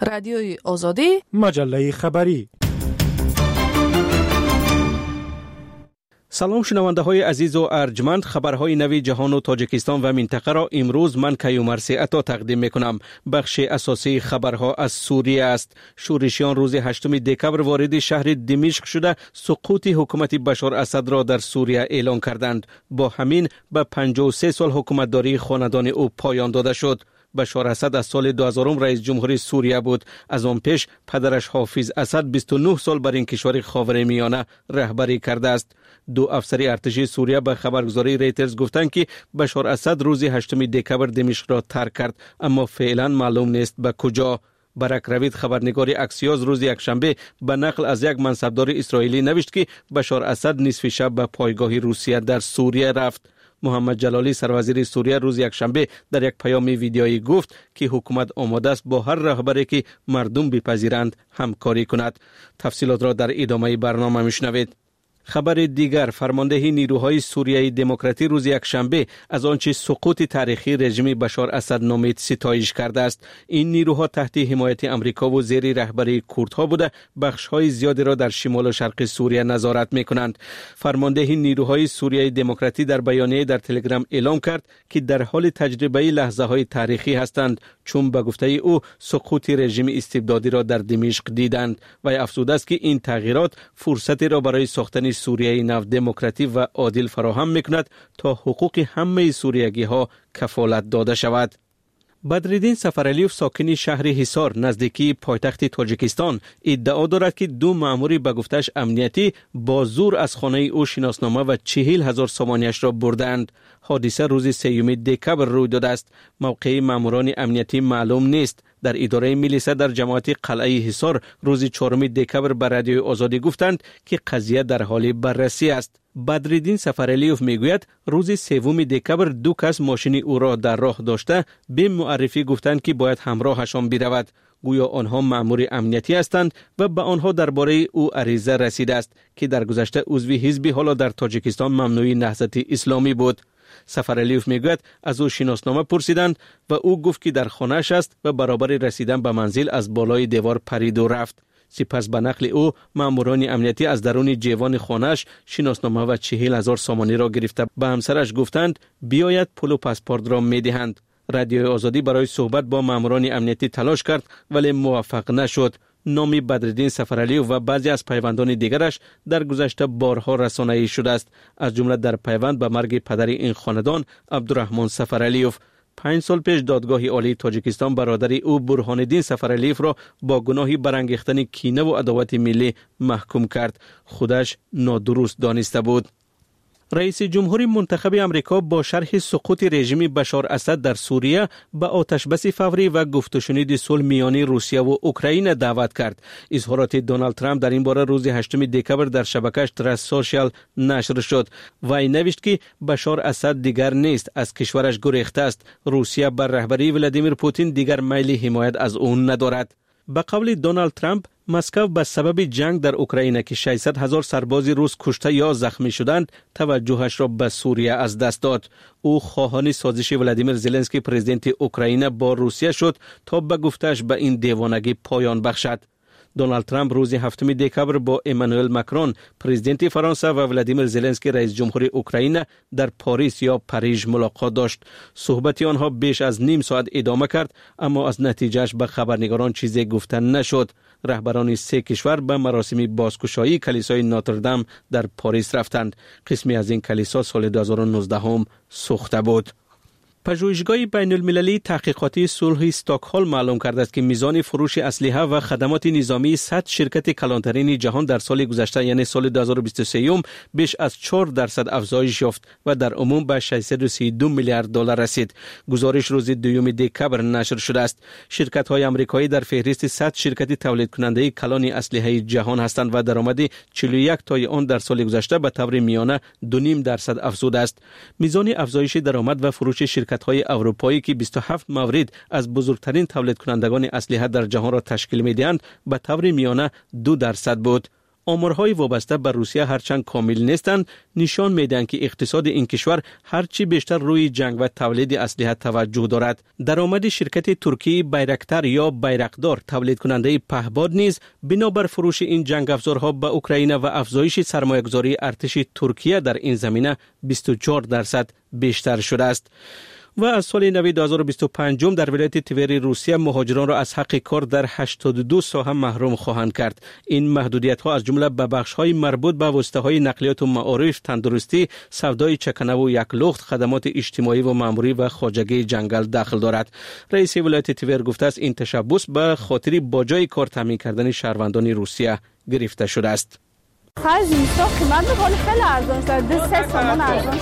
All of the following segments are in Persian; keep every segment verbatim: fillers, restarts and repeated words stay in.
رادیوی آزادی، مجله خبری. سلام شنونده های عزیز و ارجمند، خبرهای نوی جهان و تاجیکستان و منطقه را امروز من کیومرثی عطا تقدیم میکنم. بخش اساسی خبرها از سوریه است. شورشیان روز هشتم دکبر وارد شهر دمشق شده سقوط حکومت بشار اسد را در سوریه اعلان کردند. با همین به پنجاه و سه سال حکومتداری خاندان او پایان داده شد. بشار اسد از سال دو هزار رئیس جمهوری سوریه بود. از آن پیش پدرش حافظ اسد بیست و نه سال بر این کشور خاورمیانه رهبری کرده است. دو افسر ارتشی سوریه به خبرگزاری ریترز گفتند که بشار اسد روز هشتم دکبر دمشق را ترک کرد، اما فعلا معلوم نیست به کجا. برک روید خبرنگار اکسیوس روز یکشنبه به نقل از یک منصبدار اسرائیلی نوشت که بشار اسد نصف شب به پایگاه روسیه در سوریه رفت. محمد جلالی سروزیر سوریه روز یکشنبه در یک پیام ویدیویی گفت که حکومت آماده است با هر رهبری که مردم بپذیرند همکاری کند. تفصیلات را در ادامه برنامه میشنوید. خبر دیگر، فرمانده نیروهای سوریه دموکراتی روز یکشنبه از آنچه سقوط تاریخی رژیم بشار اسد نامید ستایش کرده است. این نیروها تحت حمایت امریکا و زیر رهبری کردها بوده بخش‌های زیادی را در شمال و شرق سوریه نظارت می‌کنند. فرمانده نیروهای سوریه دموکراتی در بیانیه در تلگرام اعلام کرد که در حال تجربه لحظه‌های تاریخی هستند، چون به گفته او سقوط رژیم استبدادی را در دمشق دیدند و افزوده است که این تغییرات فرصتی را برای ساختن سوریه نو دموکراتی و عادل فراهم میکند تا حقوق همه سوریگی ها کفالت داده شود. بدرالدین سفرعلیوف ساکن شهر حصار نزدیکی پایتخت تاجیکستان ادعا دارد که دو مأمور به گفتش امنیتی با زور از خانه او شناسنامه و چهل هزار سامانیش را بردند. حادثه روز سیوم دکبر روی داده است. موقع مأموران امنیتی معلوم نیست. در اداره میلیسا در جماعت قلعه حصار روز چهارم دکبر به رادیوی آزادی گفتند که قضیه در حال بررسی است. بدرالدین سفرعلیوف میگوید روز سوم دکبر دو کس ماشین او را در راه داشته به معرفی گفتند که باید همراهشان برود. گویا آنها مأمور امنیتی هستند و به آنها درباره او عریضه رسیده است که در گذشته عضو حزب حالا در تاجیکستان ممنوعی نهضت اسلامی بود. سفرعلیوف میگوید از او شناسنامه پرسیدند و او گفت که در خانه‌اش است و برابر رسیدن به منزل از بالای دیوار پرید و رفت. سپس به نقل او ماموران امنیتی از درون جیوان خانه‌اش شناسنامه و چهل هزار سامانی را گرفته به همسرش گفتند بیاید پول و پاسپورت را میدهند. رادیوی آزادی برای صحبت با ماموران امنیتی تلاش کرد ولی موفق نشد. نام بدرالدین سفرعلیوف و بعضی از پیوندان دیگرش در گذشته بارها رسانه‌ای شده است، از جمله در پیوند به مرگ پدر این خاندان عبدالرحمن سفرعلیوف. پنج سال پیش دادگاه عالی تاجیکستان برادر او برهانالدین سفرعلیوف را با گناه برانگیختن کینه و عداوت ملی محکوم کرد. خودش نادرست دانسته بود. رئیس جمهور منتخب امریکا با شرح سقوط رژیم بشار اسد در سوریه به آتشبس فوری و گفت و شنید صلح میان روسیه و اوکراین دعوت کرد. اظهارات دونالد ترامپ در این باره روز هشتم دکبر در شبکه‌اش ترس سوشال نشر شد. وی نوشت که بشار اسد دیگر نیست، از کشورش گریخته است. روسیه بر رهبری ولادیمیر پوتین دیگر میل حمایت از او ندارد. به قول دونالد ترامپ، مسکو به سبب جنگ در اوکراین که ششصد هزار سرباز روس کشته یا زخمی شدند توجهش را به سوریه از دست داد. او خواهان سازش ولادیمیر زلنسکی پرزیدنت اوکراین با روسیه شد تا به گفتش به این دیوانگی پایان بخشد. دونالد ترامپ روز هفتم دکبر با امانوئل ماکرون پرزیدنت فرانسه و ولادیمیر زلنسکی رئیس جمهور اوکراین در پاریس یا پاریژ ملاقات داشت. صحبت آنها بیش از نیم ساعت ادامه کرد، اما از نتیجهش به خبرنگاران چیزی گفته نشد. رهبران سه کشور به مراسم بازگشایی کلیسای ناتردام در پاریس رفتند. قسمی از این کلیسا سال دو هزار و نوزده هم سوخته بود. پژوهشگاه بین المللی تحقیقاتی صلح استکهلم معلوم کرده است که میزان فروش اسلحه و خدمات نظامی صد شرکت کلانترین جهان در سال گذشته یعنی سال دو هزار و بیست و سه بیش از چهار درصد افزایش یافت و در عموم به ششصد و سی و دو میلیارد دلار رسید. گزارش روز دوم دکبر نشر شده است. شرکت های آمریکایی در فهرست صد شرکت تولید کننده کلان اسلحه جهان هستند و درآمد چهل و یک تای آن در سال گذشته به طور میانه دو و نیم درصد افزوده است. میزان افزایش درآمد و فروش شرکت های اروپایی که بیست و هفت مورد از بزرگترین تولید کنندگان اسلحه در جهان را تشکیل می‌دهند به طور میانه دو درصد بود. آمارهای وابسته به روسیه هرچند کامل نیستند، نشان میدهند که اقتصاد این کشور هرچی بیشتر روی جنگ و تولید اسلحه توجه دارد. درآمد شرکت ترکی بیرکتر یا بیرقدار تولید کننده پهپاد نیز بنابر فروش این جنگ افزارها به اوکراین و افزایش سرمایه‌گذاری ارتش ترکیه در این زمینه بیست و چهار درصد بیشتر شده است. و از سال نو دو هزار و بیست و پنج در ولایت تیوری روسیه مهاجران را از حق کار در هشتاد و دو ساحه محروم خواهند کرد. این محدودیت ها از جمله به بخش های مربوط به واسطه های نقلیات و معارف، تندرستی، سودای چکنه و یک لخت، خدمات اجتماعی و ماموری و خواجگی جنگل داخل دارد. رئیس ولایت تیور گفته است این تشبث به خاطر با جای کار تامین کردن شهروندان روسیه گرفته شده است. خرج اینستا قیمت میکنه خیلی ارزان شده، سه سامان ارزان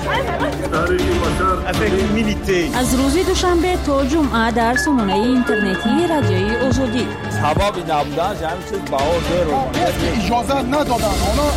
شده. از روز دوشنبه تا جمعه در سامانه اینترنتی رادیوی آزادی هوا نبودن همین چیز باور اجازه ندادن.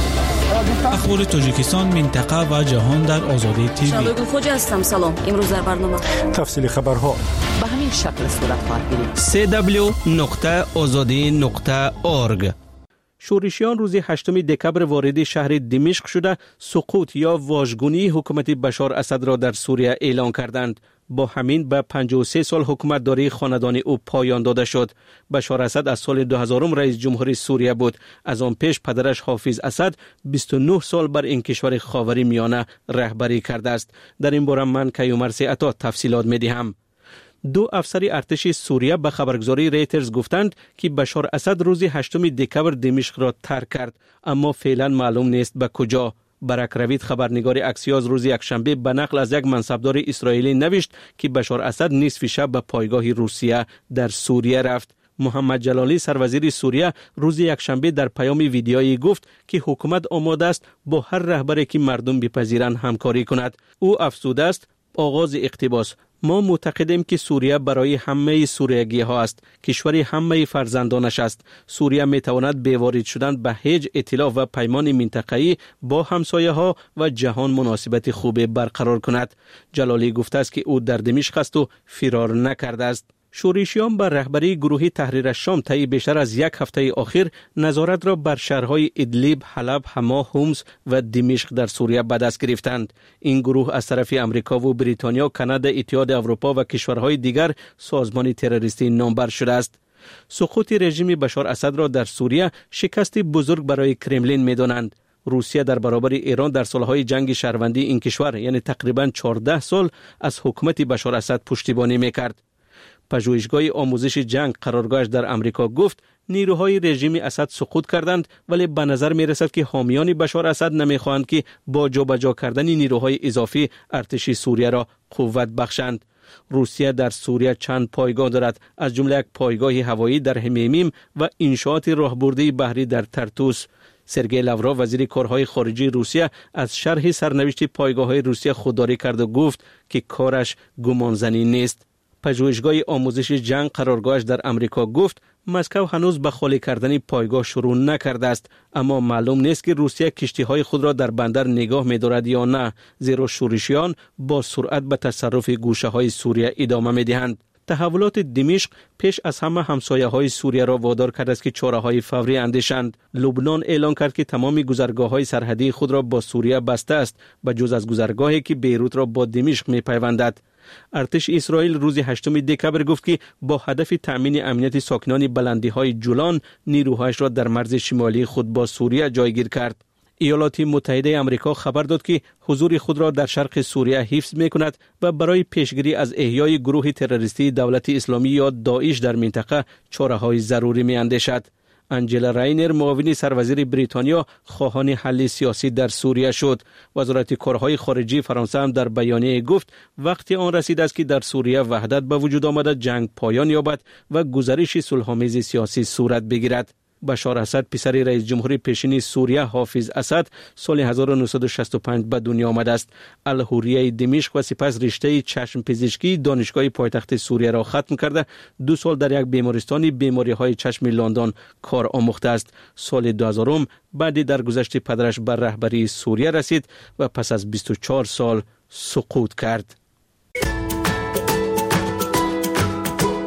اخبار تاجیکستان، منطقه و جهان در آزادی تیوی. شالوی خوج هستم. سلام. امروز در برنامه تفصیل خبرها به همین شکل صورت خواهد گرفت. سی دبلیو نقطه آزادی نقطه اورگ. شورشیان روز هشتم دکبر وارد شهر دمشق شده سقوط یا واژگونی حکومت بشار اسد را در سوریه اعلان کردند. با همین به پنجاه و سه سال حکومت داری خاندان او پایان داده شد. بشار اسد از سال دو هزار رئیس جمهور سوریه بود. از آن پیش پدرش حافظ اسد بیست و نه سال بر این کشور خاوری میانه رهبری کرده است. در این باره من کیومرث عطا تفصیلات می‌دهم. دو افسر ارتش سوریه به خبرگزاری ریترز گفتند که بشار اسد روز هشتم دکبر دمشق را ترک کرد، اما فعلا معلوم نیست به کجا. برک روید خبرنگار اکسیوس روز یکشنبه به نقل از یک منصبدار اسرائیلی نوشت که بشار اسد نصف شب به پایگاه روسیه در سوریه رفت. محمد جلالی سروزیر سوریه روز یکشنبه در پیام ویدیویی گفت که حکومت آماده است با هر رهبری که مردم بپذیرند همکاری کند. او افزوده است آغاز اقتباس: ما معتقدیم که سوریه برای همه سوریگی ها است، کشور همه فرزندانش است. سوریه می تواند به وارد شدن به هیچ ائتلاف و پیمان منطقه‌ای با همسایه ها و جهان مناسبت خوب برقرار کند. جلالی گفته است که او در دمشق است و فرار نکرده است. شورشیان بر رهبری گروه تحریر الشام طی بیشتر از یک هفته اخیر نظارت را بر شهرهای ادلیب، حلب، حما، حمص و دمشق در سوریه به دست گرفتند. این گروه از طرف امریکا و بریتانیا، کانادا، اتحاد اروپا و کشورهای دیگر سازمان تروریستی نامبر شده است. سقوط رژیم بشار اسد را در سوریه شکست بزرگ برای کرملین می‌دانند. روسیه در برابر ایران در سالهای جنگ شهروندی این کشور یعنی تقریباً چهارده سال از حکومت بشار اسد پشتیبانی می‌کرد. پژوهشگاه آموزش جنگ قرارگاهش در امریکا گفت نیروهای رژیم اسد سقوط کردند، ولی به نظر می رسد که حامیان بشار اسد نمی خواهند که با جابجا کردن نیروهای اضافی ارتش سوریه را قوت بخشند. روسیه در سوریه چند پایگاه دارد، از جمله یک پایگاه هوایی در حمیمیم و انشاءات راهبردی بحری در ترتوس. سرگئی لاوروف وزیر کارهای خارجی روسیه از شرح سرنوشت پایگاه‌های روسیه خودداری کرد و گفت که کارش گمانزنی نیست. پژوهشگاه آموزش جنگ قرارگاهش در امریکا گفت مسکو هنوز به خالی کردن پایگاه شروع نکرده است، اما معلوم نیست که روسیه کشتی‌های خود را در بندر نگاه می‌دارد یا نه، زیرا شورشیان با سرعت به تصرف گوشه‌های سوریه ادامه می‌دهند. تحولات دمشق پیش از همه همسایه‌های سوریه را وادار کرد است که چاره‌های فوری اندیشند. لبنان اعلان کرد که تمام گذرگاه‌های سرحدی خود را با سوریه بسته است، به جز از گذرگاهی که بیروت را با دمشق می‌پیوندد. ارتش اسرائیل روز هشتم دکبر گفت که با هدف تأمین امنیت ساکنان بلندی‌های جولان نیروهایش را در مرز شمالی خود با سوریه جایگیر کرد. ایالات متحده آمریکا خبر داد که حضور خود را در شرق سوریه حفظ می‌کند و برای پیشگیری از احیای گروه تروریستی دولت اسلامی یا داعش در منطقه چاره‌های ضروری می‌اندیشد. انجلا راینر معاون سروزیر بریتانیا خواهان حل سیاسی در سوریه شد. وزارت کارهای خارجی فرانسه هم در بیانیه گفت وقتی آن رسید است که در سوریه وحدت به وجود آمده، جنگ پایان یابد و گزارش صلح‌آمیز سیاسی صورت بگیرد. بشار اسد پسر رئیس جمهور پیشین سوریه حافظ اسد سال هزار و نهصد و شصت و پنج به دنیا آمده است. الحوریه دمشق و سپس رشته چشم پزشکی دانشگاه پایتخت سوریه را ختم کرده دو سال در یک بیمارستان بیماری‌های چشم لندن کار آموخته است. سال دو هزار بعد در گذشت پدرش بر رهبری سوریه رسید و پس از بیست و چهار سال سقوط کرد.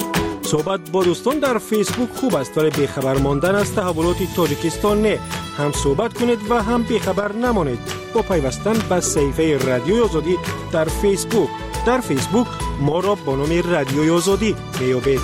صحبت با دوستان در فیسبوک خوب است ولی بیخبر ماندن از تحولات تاجیکستان نه. هم صحبت کنید و هم بیخبر نمانید با پیوستن به صفحه رادیوی آزادی در فیسبوک. در فیسبوک ما را با نام رادیوی آزادی میابید.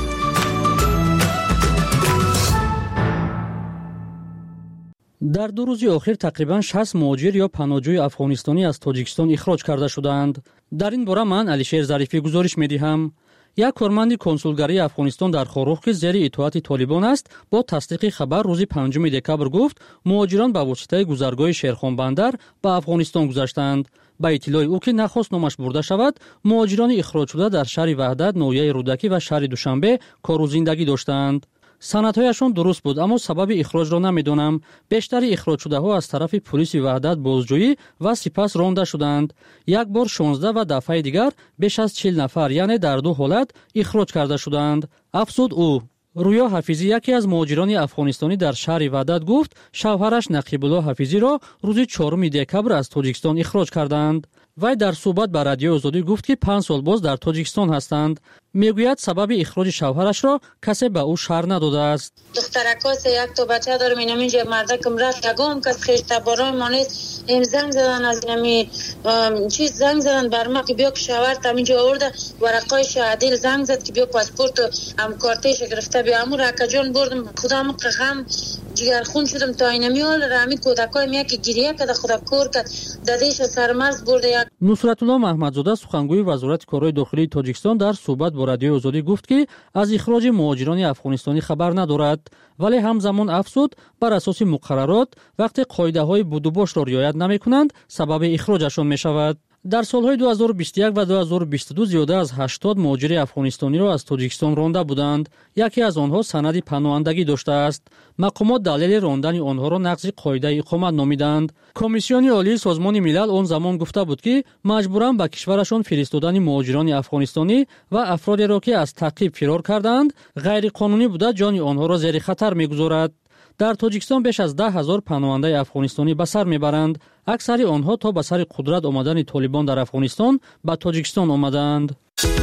در دو روز اخیر تقریباً شصت مهاجر یا پناهجوی افغانستانی از تاجیکستان اخراج کرده شدند. در این باره من علیشیر ظریفی گزارش می‌دهم. یک کارمند کنسولگری افغانستان در خاروخ که زیر اطاعت طالبان است با تصدیق خبر روز پنجم دکبر گفت مهاجران به واسطه گذرگاه شیرخان بندر به افغانستان گذشتند. با اطلاع او که نخواست نامش برده شود، مهاجران اخراج شده در شهر وحدت، ناحیه رودکی و شهر دوشنبه کار و زندگی داشتند. سندهایشان درست بود اما سبب اخراج را نمیدانم. بیشتر اخراج شده ها از طرف پلیس وحدت بازجویی و سپس رانده شدند. یک بار شانزده و دفعه دیگر بیش از چهل نفر یعنی در دو حالت اخراج کرده شدند. افزود او. رویا حفیظی یکی از مهاجران افغانستانی در شهر وحدت گفت شوهرش نقیب الله حفیظی را روز چهارم دکبر از تاجیکستان اخراج کردند. وی در صحبت با رادیو آزادی گفت که پنج سال باز در تاجیکستان هستند. میگوید سبب اخراج شوهرش را کسی به او شهر نداده است. دخترکاس یک تا بچه دارم اینم اینجا مردکم رفت یگام کس خیشت بارای مانست این زنگ زدن از اینمی چیز زنگ زدن بر ما که بیا که شوهر تم اینجا آورده ورقای شهادیل زنگ زد که بیا پاسپورت و هم کارتش گرفته بیا امو رکا جان بردم خودم قغم جگرخون شدم تا اینمی حال رامی کودکای میاد که گریه کرده خدا کور کرد دادیش سرمرز برده. یک نصرت الله محمدزاده سخنگوی وزارت کارهای داخلی تاجیکستان در صحبت با رادیو آزادی گفت که از اخراج مهاجران افغانستانی خبر ندارد ولی همزمان افزود بر اساس مقررات وقتی قاعده‌های بودوباش را رعایت نمی‌کنند سبب اخراجشان می‌شود. در سالهای دو هزار و بیست و یک و دو هزار و بیست و دو زیاده از هشتاد مهاجر افغانستانی را از تاجیکستان رانده بودند. یکی از آنها سند پناهندگی داشته است. مقامات دلیل راندن آنها را نقض قاعده اقامت نامیدند. کمیسیون عالی سازمان ملل آن زمان گفته بود که مجبورند به کشورشان فرستادن مهاجران افغانستانی و افرادی را که از تعقیب فرار کردند غیر قانونی بوده جان آنها را زیر خطر می‌گذارد. در تاجیکستان بیش از ده هزار پناهنده افغانستانی به سر میبرند. اکثر آنها تا به سر قدرت آمدن طالبان در افغانستان به تاجیکستان آمدند.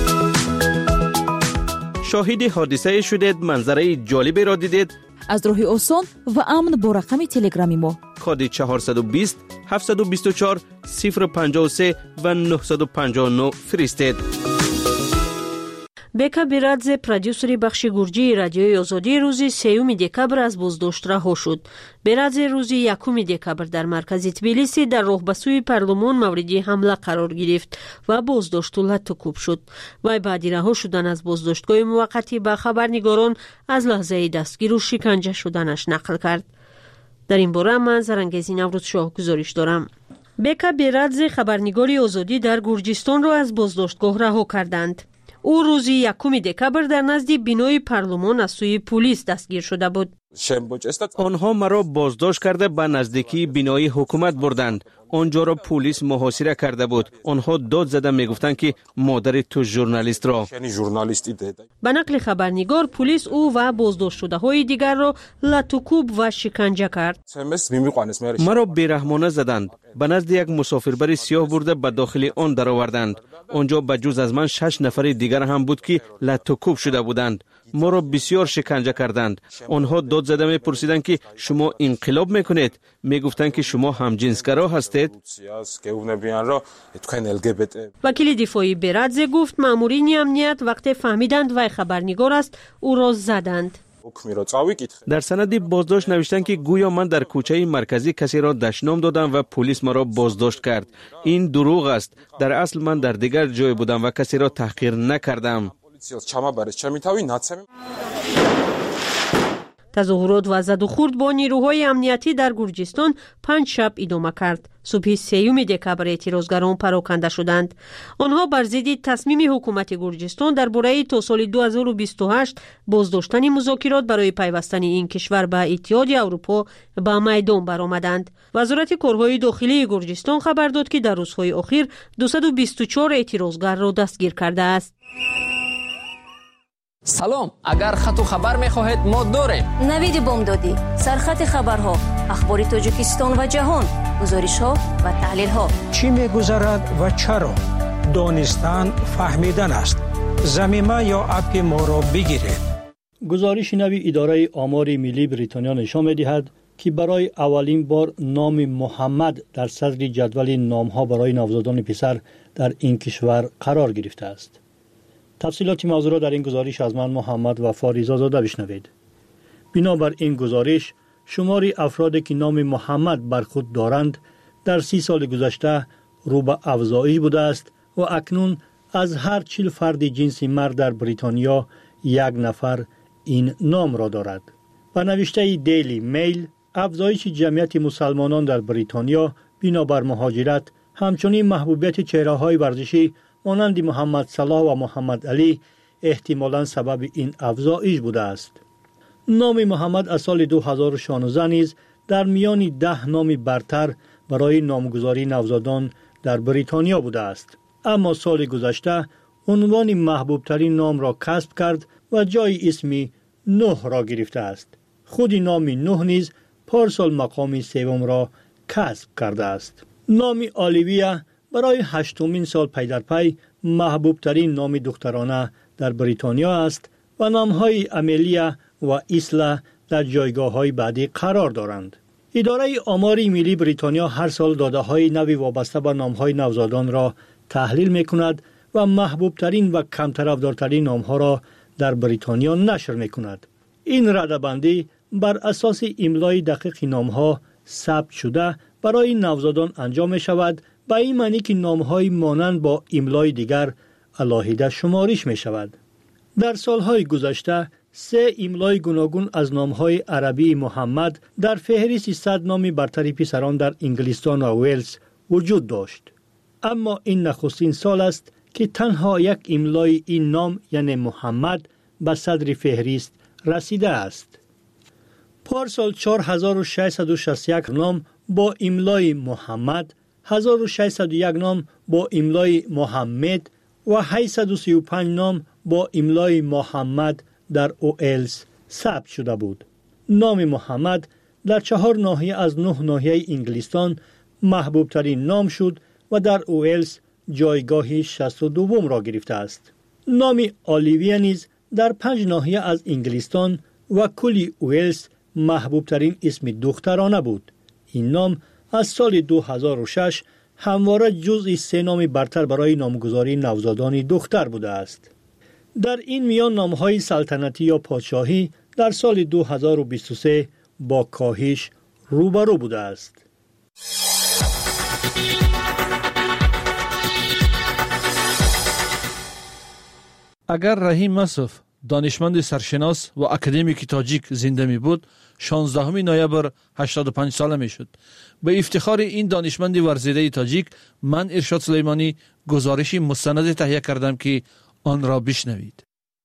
شاهد حادثه شدید، منظره جالبی را دیدید؟ از راه آسان و امن با رقم تلگرامی ما کد چهارصد و بیست هفتصد و بیست و چهار صفر پنجاه و سه و نهصد و پنجاه و نه فرستید. بکا بیرادزه پرودیوسری بخش گرجی رادیوی آزادی روزی سیوم دکبر از بازداشت رها شد. بیرادزه روزی یکم دکبر در مرکز تبلیسی در راه به سوی پارلمان مورد حمله قرار گرفت و بازداشت لطکوب شد. وی بعد رها شدن از بازداشتگاه موقتی به خبرنگاران از لحظه دستگیر و شکنجه شدنش نقل کرد. در این باره من زرنگزی نوروز شاه گزارش دارم. بکا بیرادزه خبرنگاری آزادی در گرجستان را از بازداشتگاه رها کردند. او روزی یکم دکبر در نزد بینای پارلمان از سوی پلیس دستگیر شده بود. آنها مرا بازداشت کرده به نزدیکی بینای حکومت بردند. آنجا را پلیس محاصره کرده بود. آنها داد زده میگفتند که مادر تو ژورنالیست را. به نقل خبرنگار پلیس او و بازداشت شده های دیگر را لطکوب و شکنجه کرد. مرا بیرحمانه زدند. به نزد یک مسافربر سیاه برده به داخل آن درآوردند. آنجا به جز از من شش نفر دیگر هم بود که لطکوب شده بودند. ما را بسیار شکنجه کردند. آنها داد زده میپرسیدند که شما انقلاب میکنید. میگفتند که شما همجنسگرا هستید. وکیل دفاعی بیرادزه گفت مامورین امنیت وقتی فهمیدند وی خبرنگار است او را زدند. در سند بازداشت نوشتند که گویا من در کوچه مرکزی کسی را دشنام دادم و پلیس مرا بازداشت کرد. این دروغ است. در اصل من در دیگر جای بودم و کسی را تحقیر نکردم. تظاهرات و زد و خورد با نیروهای امنیتی در گرجستان پنج شب ادامه کرد. صبح سیوم دکبر اعتراضگران پراکنده شدند. آنها بر ضد تصمیم حکومت گرجستان درباره تا سال دو هزار و بیست و هشت بازداشتن مذاکرات برای پیوستن این کشور به اتحاد اروپا به میدان برآمدند. وزارت کارهای داخلی گرجستان خبر داد که در روزهای اخیر دویست و بیست و چهار اعتراضگر را دستگیر کرده است. سلام، اگر خط و خبر می‌خواهید ما داریم. نوید بامدادی، سرخط خبرها، اخبار تاجیکستان و جهان، گزارش‌ها و تحلیل‌ها. چی می‌گذرد و چرا؟ دانستن فهمیدن است. زمینه یا اپ ما را بگیرید. گزارش نوی اداره آمار ملی بریتانیا نشان می‌دهد که برای اولین بار نام محمد در صدر جدول نام‌ها برای نوزادان پسر در این کشور قرار گرفته است. تفصیلات موضوع را در این گزارش از من محمد وفا رضازاده بشنوید. بنابر این گزارش شمار افرادی که نام محمد بر خود دارند در سی سال گذشته رو به افزایش بوده است و اکنون از هر چهل فرد جنس مرد در بریتانیا یک نفر این نام را دارد. به نوشته دیلی میل، افزایش جمعیت مسلمانان در بریتانیا بنابر مهاجرت همچنین محبوبیت چهره‌های ورزشی مانند محمد صلاح و محمد علی احتمالاً سبب این افزایش بوده است. نام محمد از سال دو هزار و شانزده نیز در میان ده نام برتر برای نامگذاری نوزادان در بریتانیا بوده است. اما سال گذشته عنوان محبوب ترین نام را کسب کرد و جای اسمی نوح را گرفته است. خود نام نوح نیز پارسال مقام سوم را کسب کرده است. نام آلیویا برای هشتمین سال پی در پی محبوب ترین نام دخترانه در بریتانیا است و نامهای امیلیا و ایسلا در جایگاه های بعدی قرار دارند. اداره آمار ملی بریتانیا هر سال داده های نوی وابسته به نام های نوزادان را تحلیل می کند و محبوب ترین و کم طرفدارترین نام ها را در بریتانیا نشر می کند. این رده‌بندی بر اساس املای دقیق نام ها ثبت شده برای نوزادان انجام می شود، به این معنی که نام های مانند با املای دیگر علاهیده شمارش می شود. در سالهای گذشته سه املای گوناگون از نام‌های عربی محمد در فهرست صد نام برتر پسران در انگلستان و ویلز وجود داشت. اما این نخستین سال است که تنها یک املای این نام یعنی محمد به صدر فهرست رسیده است. پارسال چهار هزار و ششصد و شصت و یک نام با املای محمد، هزار و ششصد و یک نام با املای محمد و هشتصد و سی و پنج نام با املای محمد در اویلز ثبت شده بود. نام محمد در چهار ناحیه از نه ناحیه انگلستان محبوب ترین نام شد و در اویلز جایگاه شصت و دو را گرفته است. نام آلیویا نیز در پنج ناحیه از انگلستان و کلی اویلز محبوب ترین اسم دخترانه بود. این نام از سال دو هزار و شش همواره جزء سه نام برتر برای نامگذاری نوزادان دختر بوده است. در این میان نام‌های سلطنتی یا پادشاهی در سال دو هزار و بیست و سه با کاهش روبرو بوده است. اگر رحیم مصف دانشمند سرشناس و اکادمیک تاجیک زنده می بود، شانزدهم نوامبر هشتاد و پنج ساله می شد. به افتخار این دانشمند ورزیده تاجیک من ارشاد سلیمانی گزارشی مستند تهیه کردم که آن را بشنوید.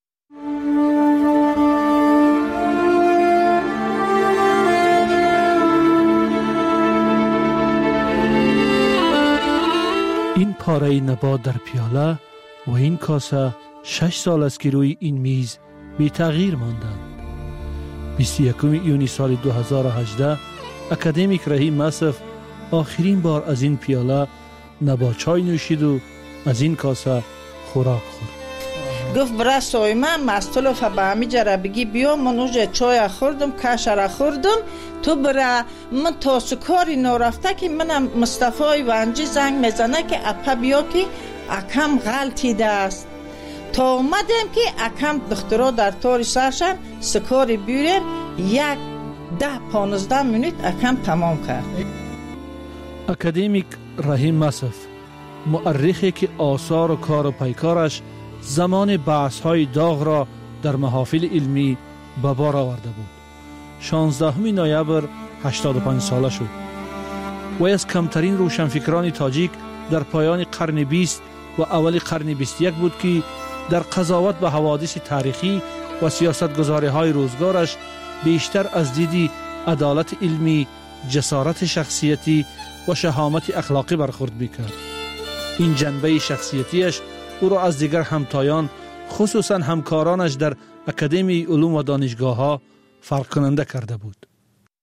این پاره نبات در پیاله و این کاسه شش سال است که روی این میز بی تغییر ماندند. بیست و یکم ایونی سال دو هزار و هجده اکادمیک رحیم مصف آخرین بار از این پیاله نبات چای نوشید و از این کاسه خوراک خورد. گفت برای سایمه مستلوف به همی جره بگی بیا من اوجه چای خوردم کشره خوردم تو برای من تا سکاری نرفته که منم مصطفی ونجی زنگ میزنه که اپا بیا که اکم غلطیده است. تا اومدم که اکم دخترها در تاری سرشن سکاری بیوریم یک ده پانزده منیت اکم تمام کرد. اکادمیک رحیم مصف مؤرخی که آثار و کار و پیکارش زمان بحث های داغ را در محافل علمی به بار آورده بود. شانزدهم نوامبر هشتاد و پنج ساله شد. وی از کمترین روشنفکران تاجیک در پایان قرن بیست و اول قرن بیست و یک بود که در قضاوت به حوادث تاریخی و سیاستگزاری های روزگارش بیشتر از دیدی عدالت علمی، جسارت شخصیتی و شهامت اخلاقی برخورد می‌کرد. این جنبه شخصیتیش او را از دیگر همتایان خصوصا همکارانش در اکادمی علوم و دانشگاه ها فرق کننده کرده بود.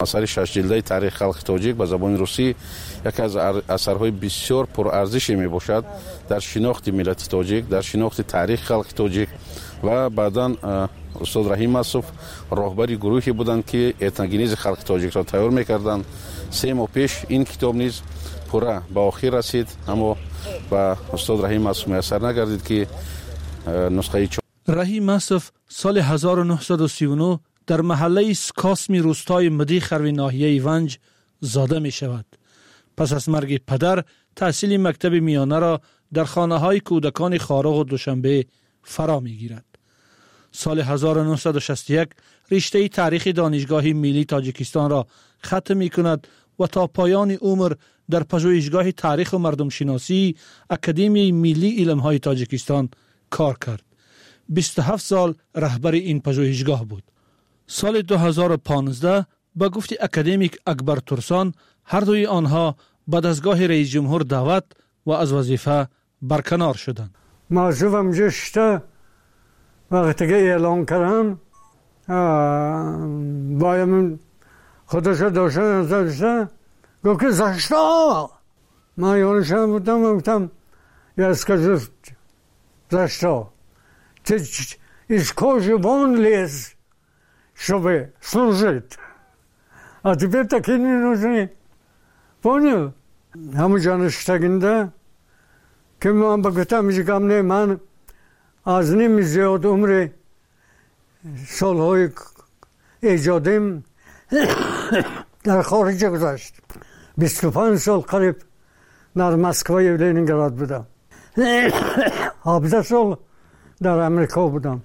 اثر شش جلده تاریخ خلق تاجیک به زبان روسی یکی از اثرهای بسیار پرارزشی می باشد در شناخت ملت تاجیک، در شناخت تاریخ خلق تاجیک. و بعداً استاد رحیم مصف راهبر گروهی بودند که اتنگینیز خلق تاجیک را تیار میکردند. سه ماه پیش این کتاب نیز پورا به آخر رسید، اما با استاد رحیم مصف میسر نگردید که نسخه چون. رحیم مصف سال هزار و نهصد و سی و نه در محله سکاسمی روستای مدی خروی ناحیه ونج زاده می شود. پس از مرگ پدر تحصیل مکتب میانه را در خانه های کودکان خارق و دوشنبه فرا می گیرد. سال هزار و نهصد و شصت و یک رشته تاریخ دانشگاه ملی تاجیکستان را ختم می کند و تا پایان عمر در پژوهشگاه تاریخ و مردم شناسی اکادمی ملی علم های تاجیکستان کار کرد. بیست و هفت سال رهبر این پژوهشگاه بود. سال دو هزار و پانزده با گفت اکادمیک اکبر ترسان هر دوی آنها به دستگاه رئیس جمهور دعوت و از وظیفه برکنار شدند. موضوعم جشته وقتی که اعلان کردن بایم خودش داشتن داشتن گفت که زشتا من یانشم بودم و گفتم یسکه زشتا из кожи вон лез, чтобы служить. А теперь такие не нужны. Понял? همون جانشتگنده که من بگفتم میگم نه من از نیم زیاد عمر سالهای ایجادیم در خارج گذشت. بیست و پنج سال قریب در مسکو و لنینگراد بودم. هفده سال در امریکا بودم.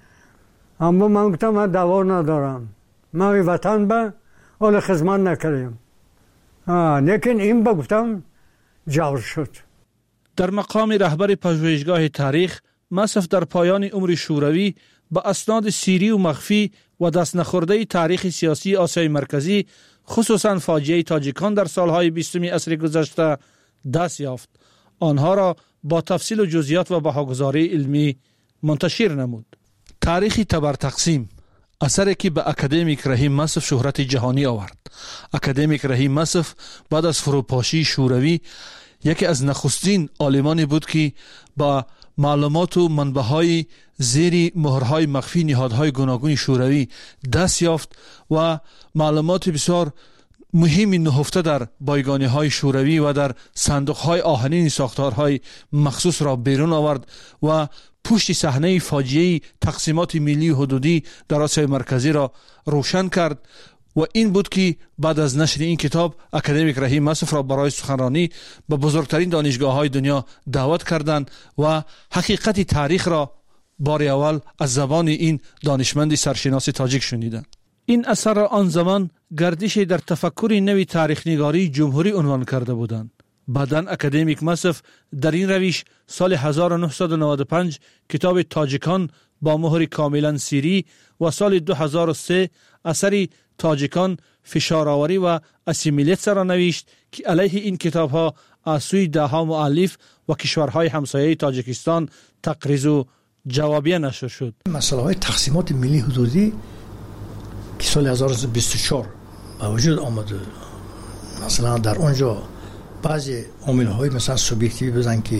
اما من گفتم من دوا ندارم. من وطن به اول خدمت نکردم. لیکن این بگفتم جور شد. در مقام رهبر پژوهشگاه تاریخ مصف در پایان عمر شوروی با اسناد سیری و مخفی و دست نخورده تاریخ سیاسی آسیای مرکزی خصوصا فاجعه تاجیکان در سالهای بیستم عصر گذشته دست یافت. آنها را با تفصیل و جزئیات و بهاگزاری علمی منتشر نمود. تاریخ تبر تقسیم اثری که به اکادمیک رحیم مصف شهرت جهانی آورد. اکادمیک رحیم مصف بعد از فروپاشی شوروی یکی از نخستین عالمانی بود که با معلومات و منبع‌های زیر مهرهای مخفی نهادهای گوناگون شوروی دست یافت و معلومات بسیار مهمی نهفته در بایگانی‌های شوروی و در صندوق‌های آهنین ساختارهای مخصوص را بیرون آورد و پشت صحنه فاجعه تقسیمات ملی حدودی در آسیای مرکزی را روشن کرد و این بود که بعد از نشر این کتاب اکادمیک رحیم مصف را برای سخنرانی به بزرگترین دانشگاه‌های دنیا دعوت کردند و حقیقت تاریخ را بار اول از زبان این دانشمند سرشناس تاجیک شنیدند. این اثر را آن زمان گردش در تفکر نوی تاریخ نگاری جمهوری عنوان کرده بودند. بعداً اکادمیک مصف در این روش سال هزار و نهصد و نود و پنج کتاب تاجیکان با مهر کاملا سیری و سال دو هزار و سه اثری تاجیکان فشارآوری و اسیمیلیت را نوشت که علیه این کتاب ها از سوی ده ها مؤلف و کشورهای همسایه تاجیکستان تقریض و جوابیه نشر شد. مسئله های تقسیمات ملی حدودی که سال هزار و سیصد و بیست و چهار با وجود آمده، مثلا در اونجا بعضی عامل های مثلا سوبیکتیوی بزن که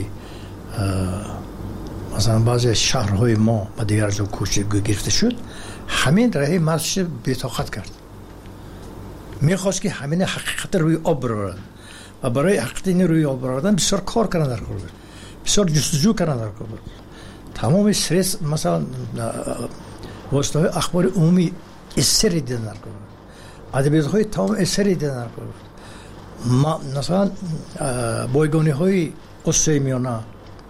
مثلا بعضی شهرهای ما به دیگر جا کوچه گرفته شد، همین راه مرزش بی‌طاقت کرد. میخواست که همین حقیقت روی آب برارد و برای حقیقت این روی آب براردن بسیار کار کردن در کار، بسیار جستجو کردن در کار. تمام استرس مثلا واسطه های اخبار عمومی اثری دیدن در کار، ادبیات های تمام اثری دیدن در کار. ما مثلا بایگانی های آسیای میانه،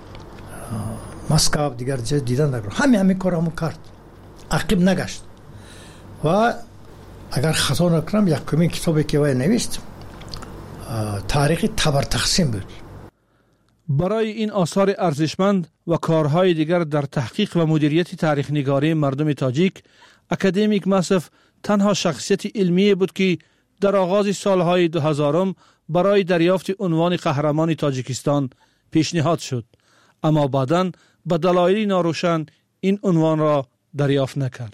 مسکو دیگر جای دیدن در کار، همین همین کار همون کرد، عقب نگشت. و اگر خطا نکنم یکمین کتابی که وی نوشت تاریخ تبر تقسیم بود. برای این آثار ارزشمند و کارهای دیگر در تحقیق و مدیریت تاریخ نگاری مردم تاجیک، اکادمیک مصف تنها شخصیت علمی بود که در آغاز سالهای دو هزارم برای دریافت عنوان قهرمان تاجیکستان پیشنهاد شد، اما بعداً به دلایلی ناروشن این عنوان را دریافت نکرد.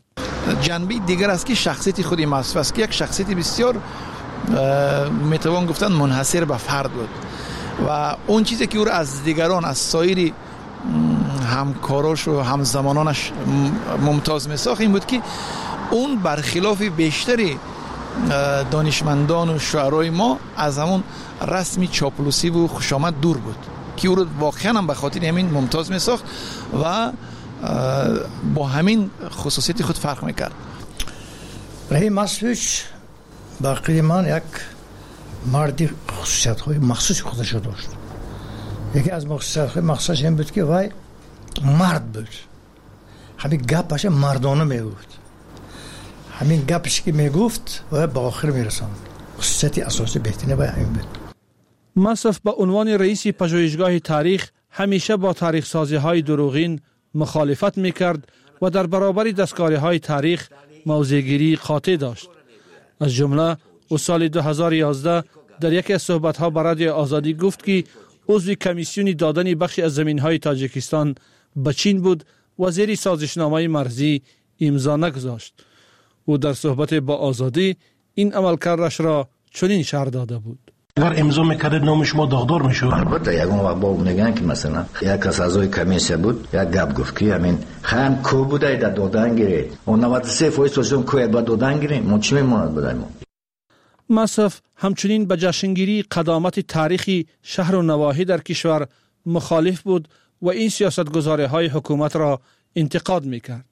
جنبه دیگر است که شخصیت خودی مصف است که یک شخصیت بسیار میتوان گفتن منحصر به فرد بود و اون چیزی که او را از دیگران از سایر همکاراش و همزمانانش ممتاز میساخت این بود که اون برخلاف بیشتری دانشمندان و شعرای ما از همون رسمی چاپلوسی و خوشامد دور بود که او را واقعا هم به خاطر همین ممتاز میساخت و با همین خصوصیت خود فرق میکرد. رحیم مصفوچ با عقیده من یک مردی خصوصیت های مخصوص خودش داشت. یکی از خصوصیت های مخصوصش این بود که وای مرد بود، همین گپش مردانه میگفت، همین گپش که میگفت و با آخر میرساند. خصوصیت اساسی بهترین وای همین بود. مصف به عنوان رئیس پژوهشگاه تاریخ همیشه با تاریخ سازی های دروغین مخالفت میکرد و در برابر دستکاری های تاریخ موضع‌گیری قاطع داشت. از جمله او سال دو هزار و یازده در یکی از صحبت ها به رادیو آزادی گفت که عضو کمیسیون دادن بخشی از زمین های تاجیکستان به چین بود و زیر سازشنامه مرزی امضا نگذاشت. او در صحبت با آزادی این عملکردش را چنین شرح داده بود: اگر امضا میکرد نامش ما داغدار میشد. البته یگان وقت با میگن که مثلا یک کس اعضای کمیسیون بود یک گپ گفت که همین خام کو بوده در دادن گیره اون نود و سه درصد توشون کوی با دادن گیره ما چی میموند بدیم. مصف همچنین به جشنگیری قدامت تاریخی شهر و نواحی در کشور مخالف بود و این سیاستگزاری های حکومت را انتقاد میکرد.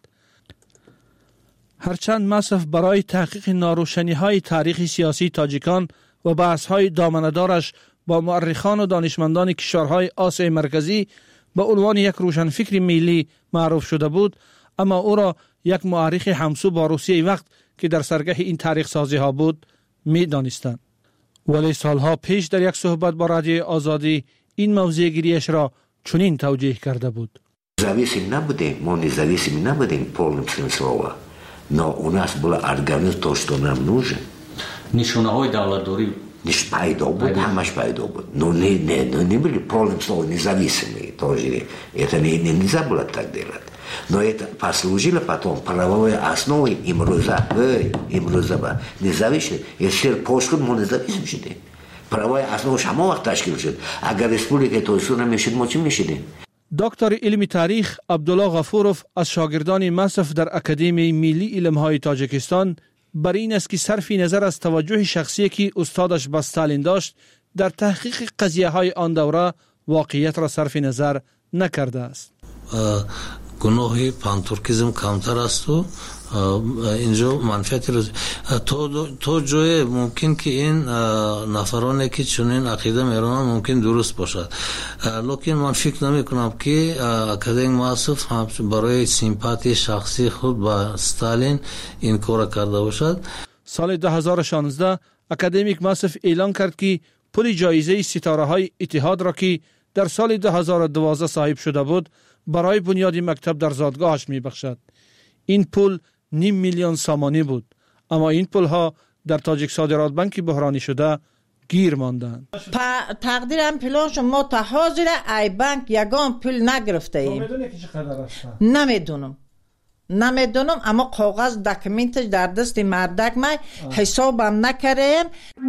هرچند مصف برای تحقیق ناروشنی های تاریخی سیاسی تاجیکان و بحث های دامنه‌دارش با مورخان و دانشمندان کشورهای آسیای مرکزی به عنوان یک روشنفکر ملی معروف شده بود، اما او را یک مورخ همسو با روسیه وقت که در سرگه این تاریخ سازی ها بود می دانستند. ولی سالها پیش در یک صحبت با رادیو آزادی این موضوع گیریش را چنین توجیه کرده بود: Зависим набудем, мы независимы набудем в полном смысле слова, но у нас был организм то, что нам нужен. нишонаҳои давлатдорӣ Ниш пайдо буд, ҳамаш пайдо буд. Но не не не были в полном слова независимые тоже. Это не не нельзя было так делать. Но это послужило потом правовой основой имруза, эй, имруза ба независимый. Если пошкод мы независим шуди. Правовая основа ҳамон вақт ташкил шуд. Агар республика тоису намешуд, мо чӣ мешудем? دکتر علم تاریخ عبدالله غفوروف از شاگردان مصف در اکادمی ملی علمهای تاجیکستان بر این است که صرف نظر از توجه شخصی که استادش به استالین داشت در تحقیق قضیه های آن دوره واقعیت را صرف نظر نکرده است. گناه پانتورکیزم کمتر است و اینجا منفعتی رو تو تو جای ممکن که این نفرانی که چنین عقیده میرونن ممکن درست باشد، لیکن من فکر نمی کنم که اکادمی مصف برای سیمپاتی شخصی خود با استالین این کار کرده باشد. سال دو هزار و شانزده اکادمیک مصف اعلان کرد که پول جایزه ستاره های اتحاد را که در سال دو هزار و دوازده صاحب شده بود برای بنیاد مکتب در زادگاهش می بخشد. این پول نیم میلیون سامانی بود، اما این پول ها در تاجیک صادرات بانک بحرانی شده گیر ماندند. تقدیرم پولش ما تا حاضر ای بانک یگان پول نگرفته ایم. نمیدونم نمیدونم اما کاغذ دکمنتش در دست مردک ما حسابم نکردیم.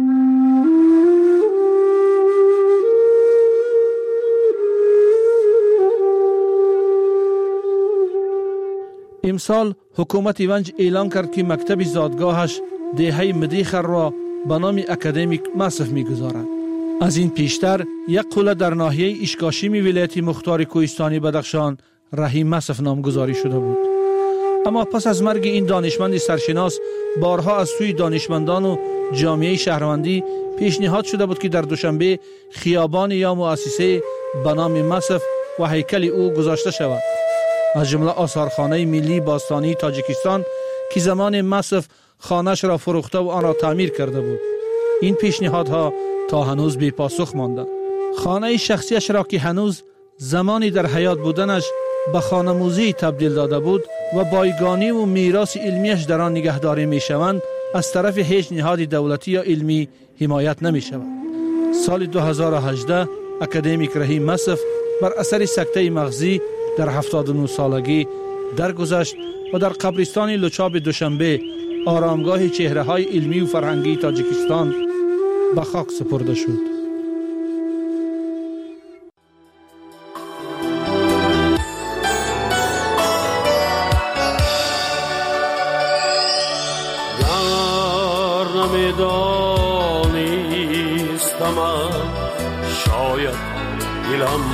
امسال حکومت ونج اعلان کرد که مکتب زادگاهش دهه مدیخر را به نام اکادمیک مصف می‌گذارد. از این پیشتر یک قله در ناحیه اشکاشیمی ولایت مختار کوهستانی بدخشان رحیم مصف نامگذاری شده بود. اما پس از مرگ این دانشمند سرشناس بارها از سوی دانشمندان و جامعه شهروندی پیشنهاد شده بود که در دوشنبه خیابان یا مؤسسه به نام مصف و هیکل او گذاشته شود. از جمله آثارخانه ملی باستانی تاجیکستان که زمان مصف خانه‌اش را فروخته و آن را تعمیر کرده بود. این پیشنهادها تا هنوز بی پاسخ مانده. خانه شخصیش را که هنوز زمانی در حیات بودنش به خانه موزی تبدیل داده بود و بایگانی و میراث علمیش در آن نگهداری می شوند، از طرف هیچ نهاد دولتی یا علمی حمایت نمی شود. سال دو هزار و هجده اکادمیک رحیم مصف بر اثر سکته مغزی در هفتاد و نه سالگی درگذشت و در قبرستان لوچاب دوشنبه آرامگاه چهره های علمی و فرهنگی تاجیکستان به خاک سپرده شد. شاید دلم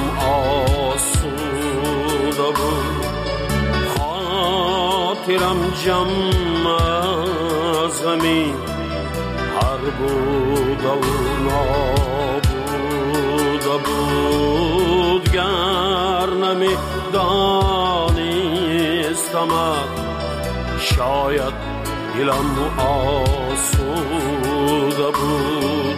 آسوده بود، خاطرم جمع از غمی هر بود و نابوده بود. گر نمی دانستم شاید دلم آسوده بود،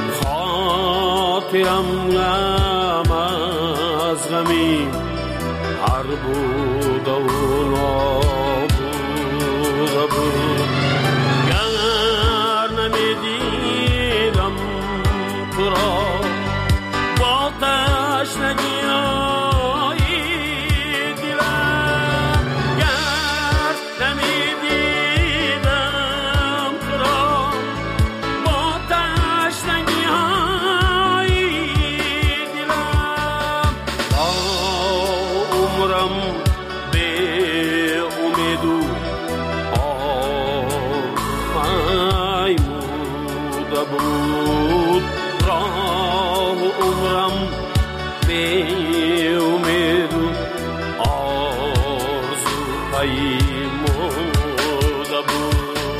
خاطرم غم از غمی هر بود و نابوده بود. گر نمیدیدم تو را با تشنگی های دلم، گر نمیدیدم تو را با تشنگی های دلم، تا عمرم به امید و آرمایموده بود. راه عمرم به امید و آرزو پیموده بود.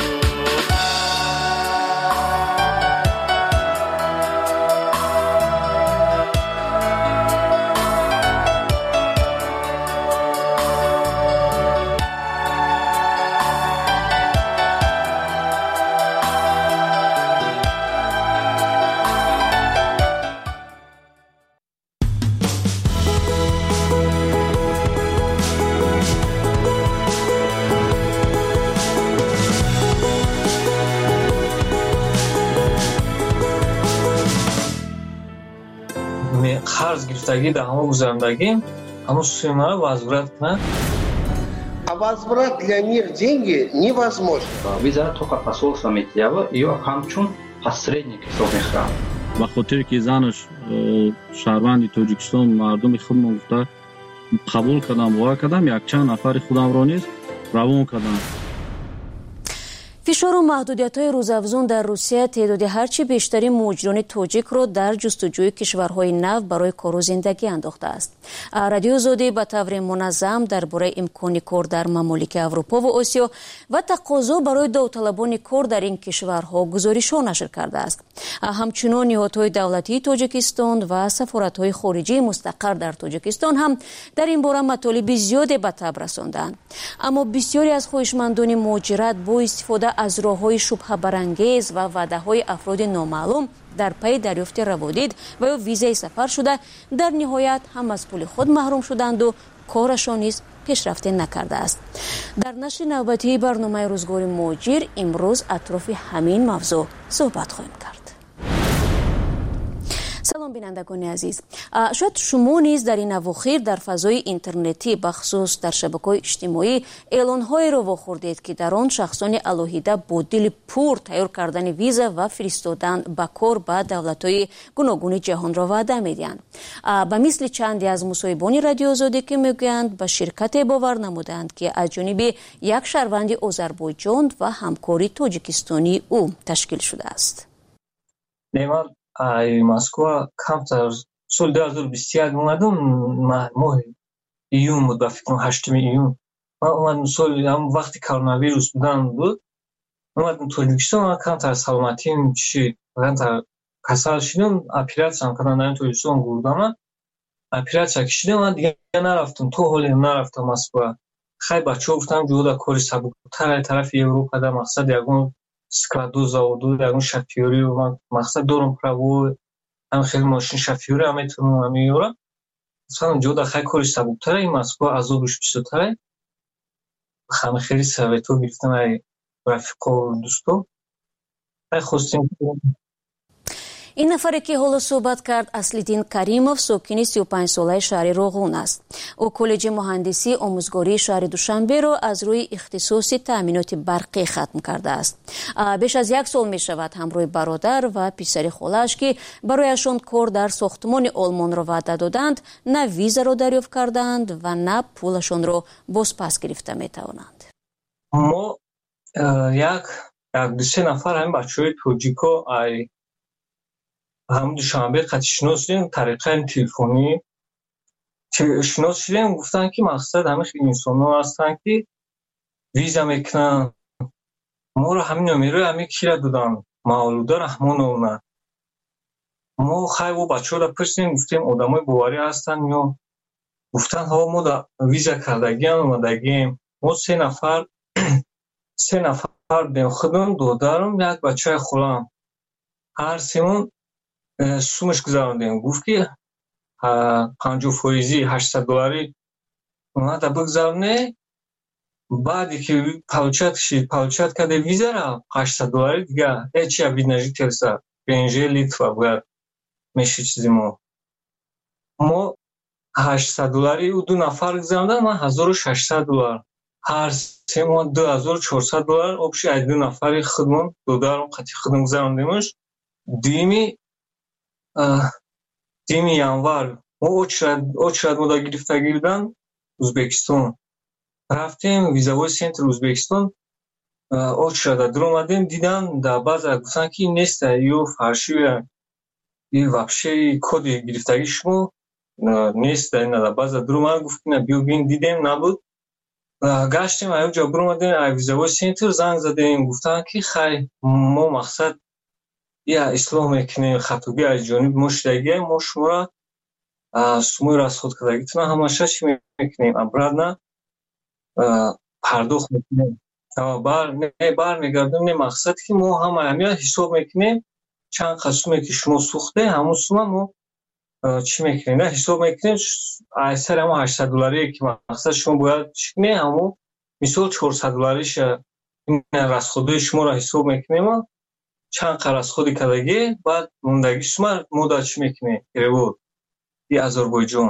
қарз гирифтагӣ дар ҳамон гузарандагӣ ҳамон сӯи мара возврат кунад. А возврат для них деньги невозможно. Виза только посольство Митьява ее ҳамчун посредник ҳисоб мехӯрад. ба хотире ки занаш шаҳрванди Тоҷикистон мардуми худро гуфта қабул кардам, бовар кардам, якчанд нафари худамро низ равон кардам. фишору маҳдудиятҳои рӯзафзун дар Русия теъдоди ҳарчи бештари муҳоҷирони тоҷикро дар ҷустуҷӯи кишварҳои нав барои кору зиндагӣ андохтааст. Радиои Озодӣ ба таври муназзам дар бораи имкони кор дар мамолики Аврупо ва Осиё ва тақозо барои довталабони кор дар ин кишварҳо гузоришҳо нашр кардааст. Ҳамчунон ниҳодҳои давлатии Тоҷикистон ва сафоратҳои хориҷии мустақар дар Тоҷикистон ҳам дар ин бора матолиби зиёде ба таб расонданд. Аммо бисёре аз хоҳишмандони муҳоҷират бо истифода аз роҳҳои шубҳабарангез ва ваъдаҳои афроди номаълум дар пайи дарёфти раводид ва ё визаи сафар шуда дар ниҳоят ҳам аз пули худ маҳрум шуданду корашон низ пешрафте накардааст. дар нашри навбатии барномаи рӯзгори муҳоҷир имрӯз атрофи ҳамин мавзӯъ суҳбат хоҳем кард. салом бинандагони азиз, шояд шумо низ дар ин авохир дар фазои интернетӣ бахусус дар шабакаҳои иҷтимоӣ эълонҳоеро вохӯрдед ки дар он шахсони алоҳида бо дили пур тайёр кардани виза ва фиристодан ба кор ба давлатҳои гуногуни ҷаҳонро ваъда медиҳанд. ба мисли чанде аз мусоҳибони Радиои Озодӣ ки мегӯянд ба ширкате бовар намуданд ки аз ҷониби як шаҳрванди Озарбойҷон ва ҳамкори тоҷикистонии ӯ ташкил шудааст. Ай Москва камтар соли ду ҳазору бисту як омадам, моҳи июн буд, ба фикр ҳаштуми июн ман омадам. соли ҳам вақти коронавирус будан буд, омадам Тоҷикистон. ман камтар саломатим чӣ камтар касал шудам, оператсиям кардам дар Тоҷикистон гурдама, оператсия кишидам. ман дига нарафтам, то ҳоле нарафтам Москва. хай бачаҳо гуфтам ҷода кори сабуктар тарафи Европа да мақсад ягон складу заводу ягон шофёрӣ ман мақсад дорам право ҳам хеле мошин шофёрӣ ҳам метавонам ҳам меёрам. гуфтам ҷода хай кори сабуктар ин Москва азобуш бисёртар хами хеле совето гирифтам ай рафиқо дӯсто хай хостем. این نفری که حالا صحبت کرد اصلیدین کریموف ساکن سی و پنج ساله شهر روغون است. او کالج مهندسی آموزگاری شهر دوشنبه را از روی اختصاص تامینات برقی ختم کرده است. بیش از یک سال می شود همراه برادر و پسر خالش که برایشان کار در ساختمان آلمان را وعده دادند نه ویزا را دریافت کردند و نه پولشان را بازپس گرفته می توانند. ما یک یک دو سه نفر هم بچه‌های توجیکو ای هم دوشنبه قطعی شناس شدیم طریقه تلفنی شناس شدیم گفتن که مقصد همه خیلی انسان ها هستن که ویزا میکنن ما رو همین نمیره همین کی را دادن مولوده رحمان اونا ما خیلی و بچه ها را پرسیم گفتیم آدم های باوری هستن یا گفتن ها ما دا ویزا کردگی هم اومدگیم ما سه نفر سه نفر بیم خودم دادارم یک بچه خولم هر سیمون سومش گذاروندیم گفت که پنجاه فایزی هشتصد دلاری اومده بگذارونه بعدی که پاوچت شید پاوچت کرده ویزا را هشتصد دلاری دیگه هیچی عبید نجی تلسا بینجه لیتوا باید میشه چیزی ما ما هشتصد دلاری و دو نفر گذاروندن من هزار و ششصد دلار هر سه ما دو هزار و چهارصد دلار آبشی از دو نفری خودمون دو دارم قطعی خودم گذاروندیمش دیمی دیمی январ ما очередь ما دا گرفتگی بودن ازبکستان رفتیم ویزاوی سنتر ازبکستان очередь در اومدیم دیدن در بعض گفتن که این نیست یو فرشی یه وابشه کد گرفتگی شما نیست در بعض در اومد گفت نه بیو بین دیدیم نبود گشتیم ایو جا بر اومدیم ویزاوی سنتر زنگ زدیم گفتن که خیلی ما مقصد یا اسلام میکنیم خطوبی از جانب ما شدگی ما شما را سموی را از خود کردگیتون همشه چی میکنیم ابراد نه پرداخت میکنیم بر نه بر میگردیم نه مقصد که ما همه همه حساب میکنیم چند قسمه که شما سوخته همون سوم ما چی میکنیم نه حساب میکنیم ایسر همون هشتصد دلاری که مقصد شما باید چکنه همون مثال چهارصد دلاریش این رسخوده شما را حساب میکنیم چند قرص خودی کردگی بعد موندگی شما مدت چی میکنه بود ای آذربایجان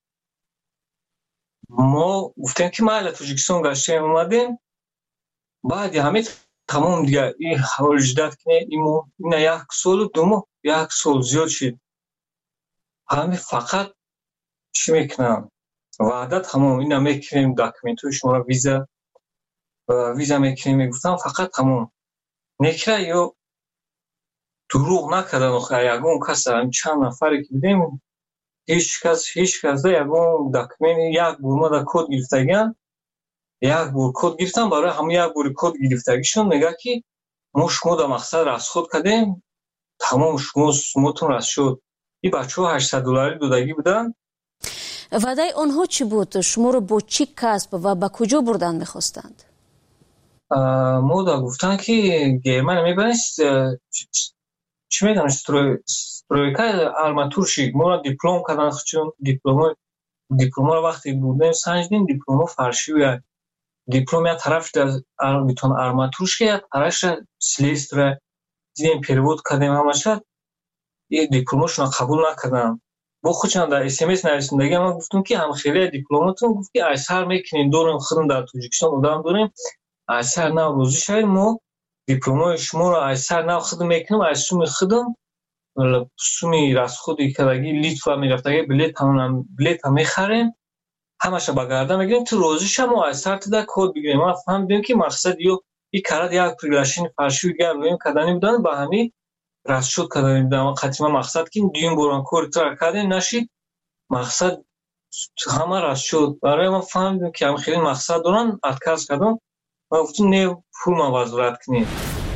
ما گفتیم که ما توجیکستان گشتیم اومدیم بعد همه تمام دیگه این حوال جدت کنه ایمو این یک سال دومو یک سال زیاد شد همه فقط چی میکنم وعده تمام این میکنیم داکمنتوی شما را ویزا ویزا میکنیم میگفتم فقط تمام نکره یا دروغ نکردن آخه یکون کس چند نفری که بودیم هیچ کس هیچ کس یکون داکمنت یک بور ما دا کد گرفتگیم یک بور کد گرفتم برای همه یک بور کد گرفتگیشون میگه که ما شما دا مقصد رس خود کردیم تمام شما سموتون رس شد این بچه ها هشتصد دلاری دادگی بودن وعده آنها چی بود؟ شما رو با چی کسب و با کجا بردن میخواستند؟ ما دا گفتن که گرمن میبرنست چی میگن استرویکای آرماتور شید ما را دیپلم کردن چون دیپلم دیپلم را وقتی بودیم سنجیدیم دیپلم فرشی و دیپلم یا طرف در بیتون آرماتور شید طرفش سلیست را دیدیم پیروود کردیم همشه یه دیپلمشون قبول نکردن با خودشان در اس ام اس نرسیدگی ما گفتم که هم خیلی دیپلماتون گفت که ایسر میکنیم دورم خودم در توجیکستان بودم داریم ایسر نه روزی شاید ما دیپلمای شما را ایسر نه خودم میکنم ایسومی خودم سومی راست خودی کردگی لیتوا میرفتگی بلیت هم بلیت هم میخریم همشه بگردم میگیم تو روزی شما ایسر تدا کد بگیریم ما فهمیدیم که مقصد یو این کارت یک پریلاشین فرشی گر رویم کردنی بودن با همین راست شد کردنی بودن قطعی ما مقصد که دیون بران کور تر کردیم نشید مقصد همه راست شد برای ما فهمیدیم که هم خیلی مقصد دارن اتکاز کردم و گفتیم نه پول ما وزارت کنیم.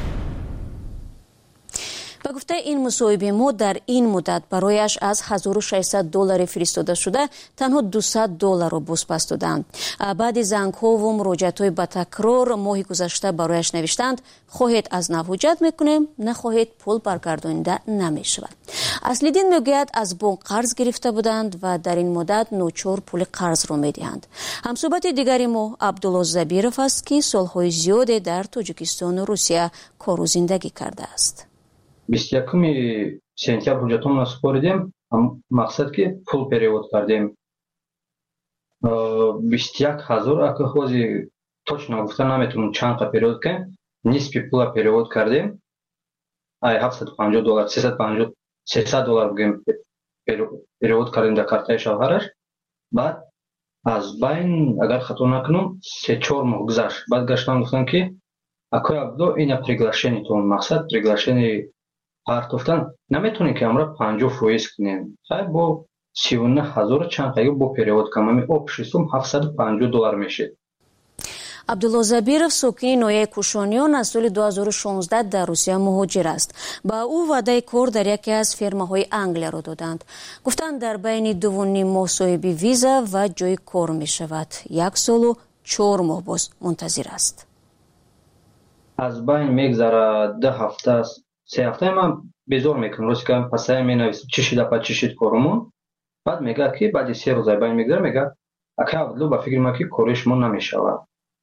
به گفته این مصاحبه ما در این مدت برایش از هزار و ششصد دلار فرستاده شده تنها دویست دلار را بازپس دادند. بعد زنگ ها و مراجعت های به تکرار ماه گذشته برایش نوشتند خواهید از نو حجت میکنیم نخواهید پول برگردانیده نمی شود. اصلیدین میگوید از بانک قرض گرفته بودند و در این مدت نوچور پول قرض را میدهند. همصحبت دیگری ما عبدالله زبیرов است که سالهای زیادی در تاجیکستان و روسیه کار و زندگی کرده است. بیست و یکم сентябр ҳуҷҷатомро супоридем, мақсад ки пул перевод кардем. бисту як ҳазор акаҳози точно гуфта наметавонам чанд қа перевод кардем, нисфи пула перевод кардем. ай ҳафтсад و панҷоҳ доллар, сесад доллар бигем перевод кардем дар картаи шавҳараш. баъд аз байн агар хато накунам се чор моҳ гузашт. баъд гаштан гуфтам ки акои абдулло ина приглашениятон, мақсад приглашени партофтан наметонем ки амра панҷоҳ фоиз кунем. хай бо сиву нав ҳазор чанд қайгӣ бо перевод кам ами обши сум ҳафтсад و панҷоҳ доллар мешед. абдулло забиров сокини ноҳияи кушониён аз соли ду ҳазору шонздаҳ дар русия муҳоҷир аст. ба ӯ ваъдаи кор дар яке аз фермаҳои англияро доданд. гуфтанд дар байни дуву ним моҳ соҳиби виза ва ҷои кор мешавад. як солу чор моҳ боз мунтазир аст. аз байн мегзара ду ҳафта се ҳафтаи ман безор мекунам, рости кам пасаи менависам чӣ шид апа чӣ шид коромон. баъд мегӯяд ки баъди се рӯз аз байн мегзара, мегӯяд ака абдулло ба фикри ман ки кори шумо намешавад.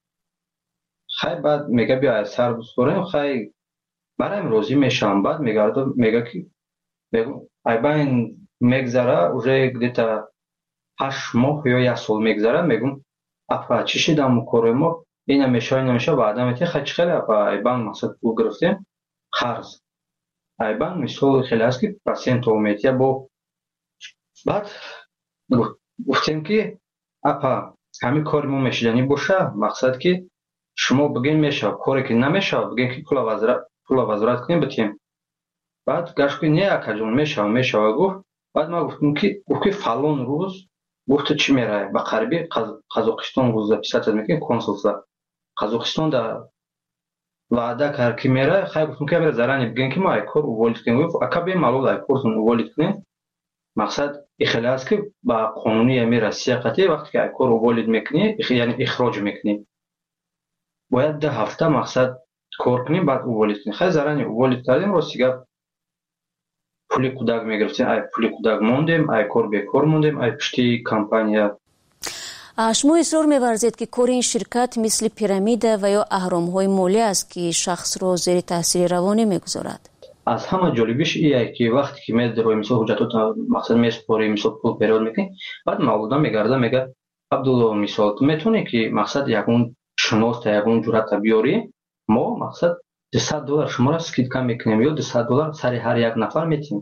хай баъд мега биё аз сар биспорем, хай бараем розӣ мешавам. баъд мегарда мега ки аз байн мегзара уже где-то ҳашт моҳ ё як сол мегзара, мегум апа чӣ шид аму кори мо ина мешава ина мешава баъда мети хай чӣ хеле апа аз банк мақсад пул гирифтем қарз. аз банк мисол хеле аст ки процентов метия бо. баъд гуфтем ки апа ҳамин кори мо мешидани боша, мақсад ки шумо бигем мешава, коре ки намешава бигем ки пула вазорат кунем битем. баъд гашт ки не акаҷон мешава мешава гуфт. баъд ман гуфтам ки гуфт ки фалон рӯз гуфт чӣ меравӣ ба қарибӣ қазоқистон гуфт записатсия мекунем консулства қазоқистон да ваъда кард ки меравӣ. хай гуфтам ки амира зарани бигем ки мо ай кор уволид кунем. гуфт ака бе малол ай кортон уволид кунем. мақсад ихеле аст ки ба қонуни ами россия қатъи вақте ки ай кор уволид мекунӣ яъне ихроҷ мекунӣ бояд ду ҳафта мақсад кор кунем баъд уволид кунем. хай зарани уволид кардем. рости гап пули кӯдак мегирифтем, ай пули кӯдак мондем, ай кор бекор мондем, ай пишти компания. шумо исрор меварзед ки кори ин ширкат мисли пирамида ва ё аҳромҳои молӣ аст ки шахсро зери таъсири равонӣ мегузорад. аз ҳама ҷолибиш ие ки вақте ки медарои мисол ҳуҷҷатота мақсад месупорӣ мисол пул перевод мекунӣ, баъд мавлуда мегарда мега абдулло мисол ту метавонӣ ки мақсад ягон шуноста ягон ҷурата биёрӣ, мо мақсад дусад доллар шуморо скидка мекунем ё дусад доллар сари ҳар як нафар метиҳем.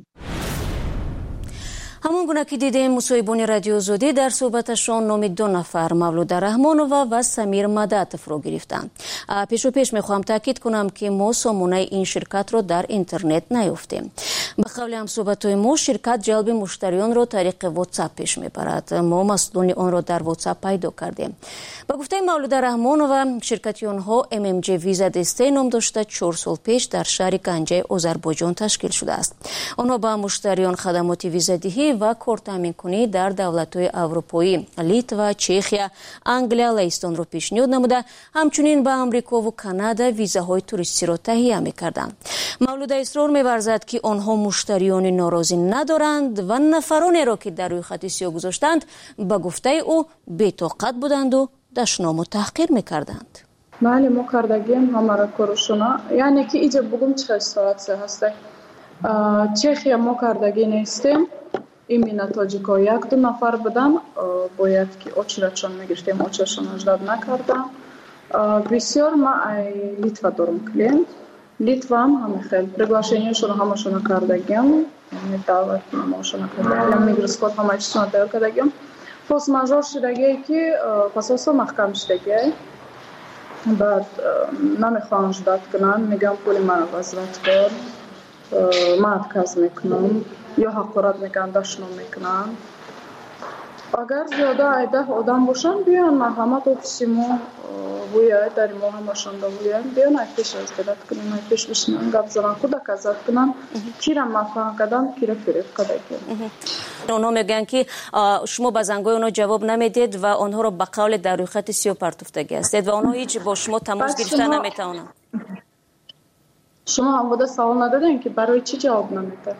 ҳамон гуна ки дидем мусоҳибони радиои озодӣ дар суҳбаташон номи ду нафар Мавлуда Раҳмонова ва Самир Мадатовро гирифтанд. пешопеш мехоҳам таъкид кунам ки мо сомонаи ин ширкатро дар интернет наёфтем. ба қавли ҳамсуҳбатҳои мо ширкат ҷалби муштариёнро тариқи WhatsApp пеш мебарад. мо масъулони онро дар WhatsApp пайдо кардем. ба гуфтаи Мавлуда Раҳмонова ширкати онҳо эм эм ҷи Visa Destay ном дошта чор сол пеш дар шаҳри Ганҷаи Озарбойҷон ташкил шудааст. онҳо ба муштариён хадамоти визадиҳӣ ва кортаминкунӣ дар давлатҳои аврупоӣ, Литва, Чехия, Англия, Лаҳистонро пешниҳод намуда, ҳамчунин ба Амрикову Канада визаҳои туристиро таҳия мекарданд. Мавлуда исрор меварзад ки онҳо муштариёни норозӣ надоранд ва нафаронеро ки дар рӯйхати сиёҳ гузоштанд ба гуфтаи ӯ бетоқат буданду дашному таҳқир мекарданд. Бали мо кардагим ҳамара корушона, яъне ки иҷа бугум чӣ ситуатсия ҳаста. Чехия мо кардаги нестем. именно тоҷико як ду нафар будан, бояд ки очередшон мегиштем, очередшон аждад накардам. бисёр ма ай Литва дорум клиент. Литва ҳам ҳами хел приглашениашоно ҳамашона кардагим, даъват намоашона кардагим, мигросход ҳама чизона тайёр кардагим. форс мажор шудагие ки пасосо маҳкам шудагие. баъд намехоҳам ждат кунам, мегам пули мана возврат кор, ма отказ мекунам ё ҳақорат мекунам, дашном мекунам. агар зиёда ай даҳ одам бошанд биён марҳамат офиси мо вуяд дари мо ҳамашон давуяд биён ай пеш раздилат кунем, ай пеш бишинам гап занам кӯдак азад кунам, кира мафаҳм кардам, кира фиреб кадаки. онҳо мегӯянд ки шумо ба зангои онҳо ҷавоб намедед ва онҳоро ба қавле дар рӯйхати сиёҳ партофтагӣ ҳастед ва онҳо ҳеҷ бо шумо тамос гирифта наметавонанд. шумо ҳамвода савол надодем ки барои чӣ ҷавоб намедад?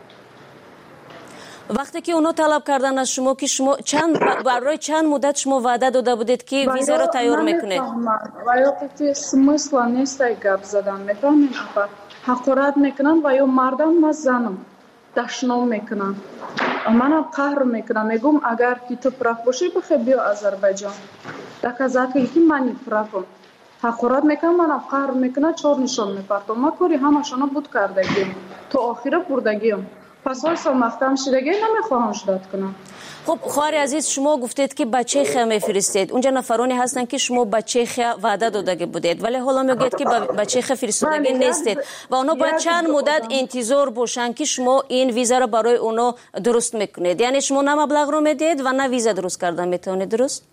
вақте ки онҳо талаб карданд аз шумо ки шумо чанд барои чанд муддат шумо ваъда дода будед ки визаро тайёр мекунед? ва ё қити смысла нест ай гап задан, мефаҳмед апа ҳақорат мекунанд ва ё мардам ва занам. дашном мекунам. منم قهر میکنم میگم اگر که تو پراف باشی بخیر بیا آذربایجان دکازات که منی پرافم حقورات میکنم منم قهر میکنم چهار نشان میپرتم ما کاری همشونو بود کردگیم تو آخیره بردگیم پس واسه مختم شدگی نمیخواهم شدت کنم. خب خواهر عزیز شما گفتید که به چخیا میفرستید اونجا نفرانی هستن که شما به چخیا وعده داده بودید ولی حالا میگید که به چخیا فرستادگی نیستید و اونا باید چند مدت انتظار باشن که شما این ویزا رو برای اونا درست میکنید یعنی شما نه مبلغ رو میدید و نه ویزا درست کردن میتونید درست؟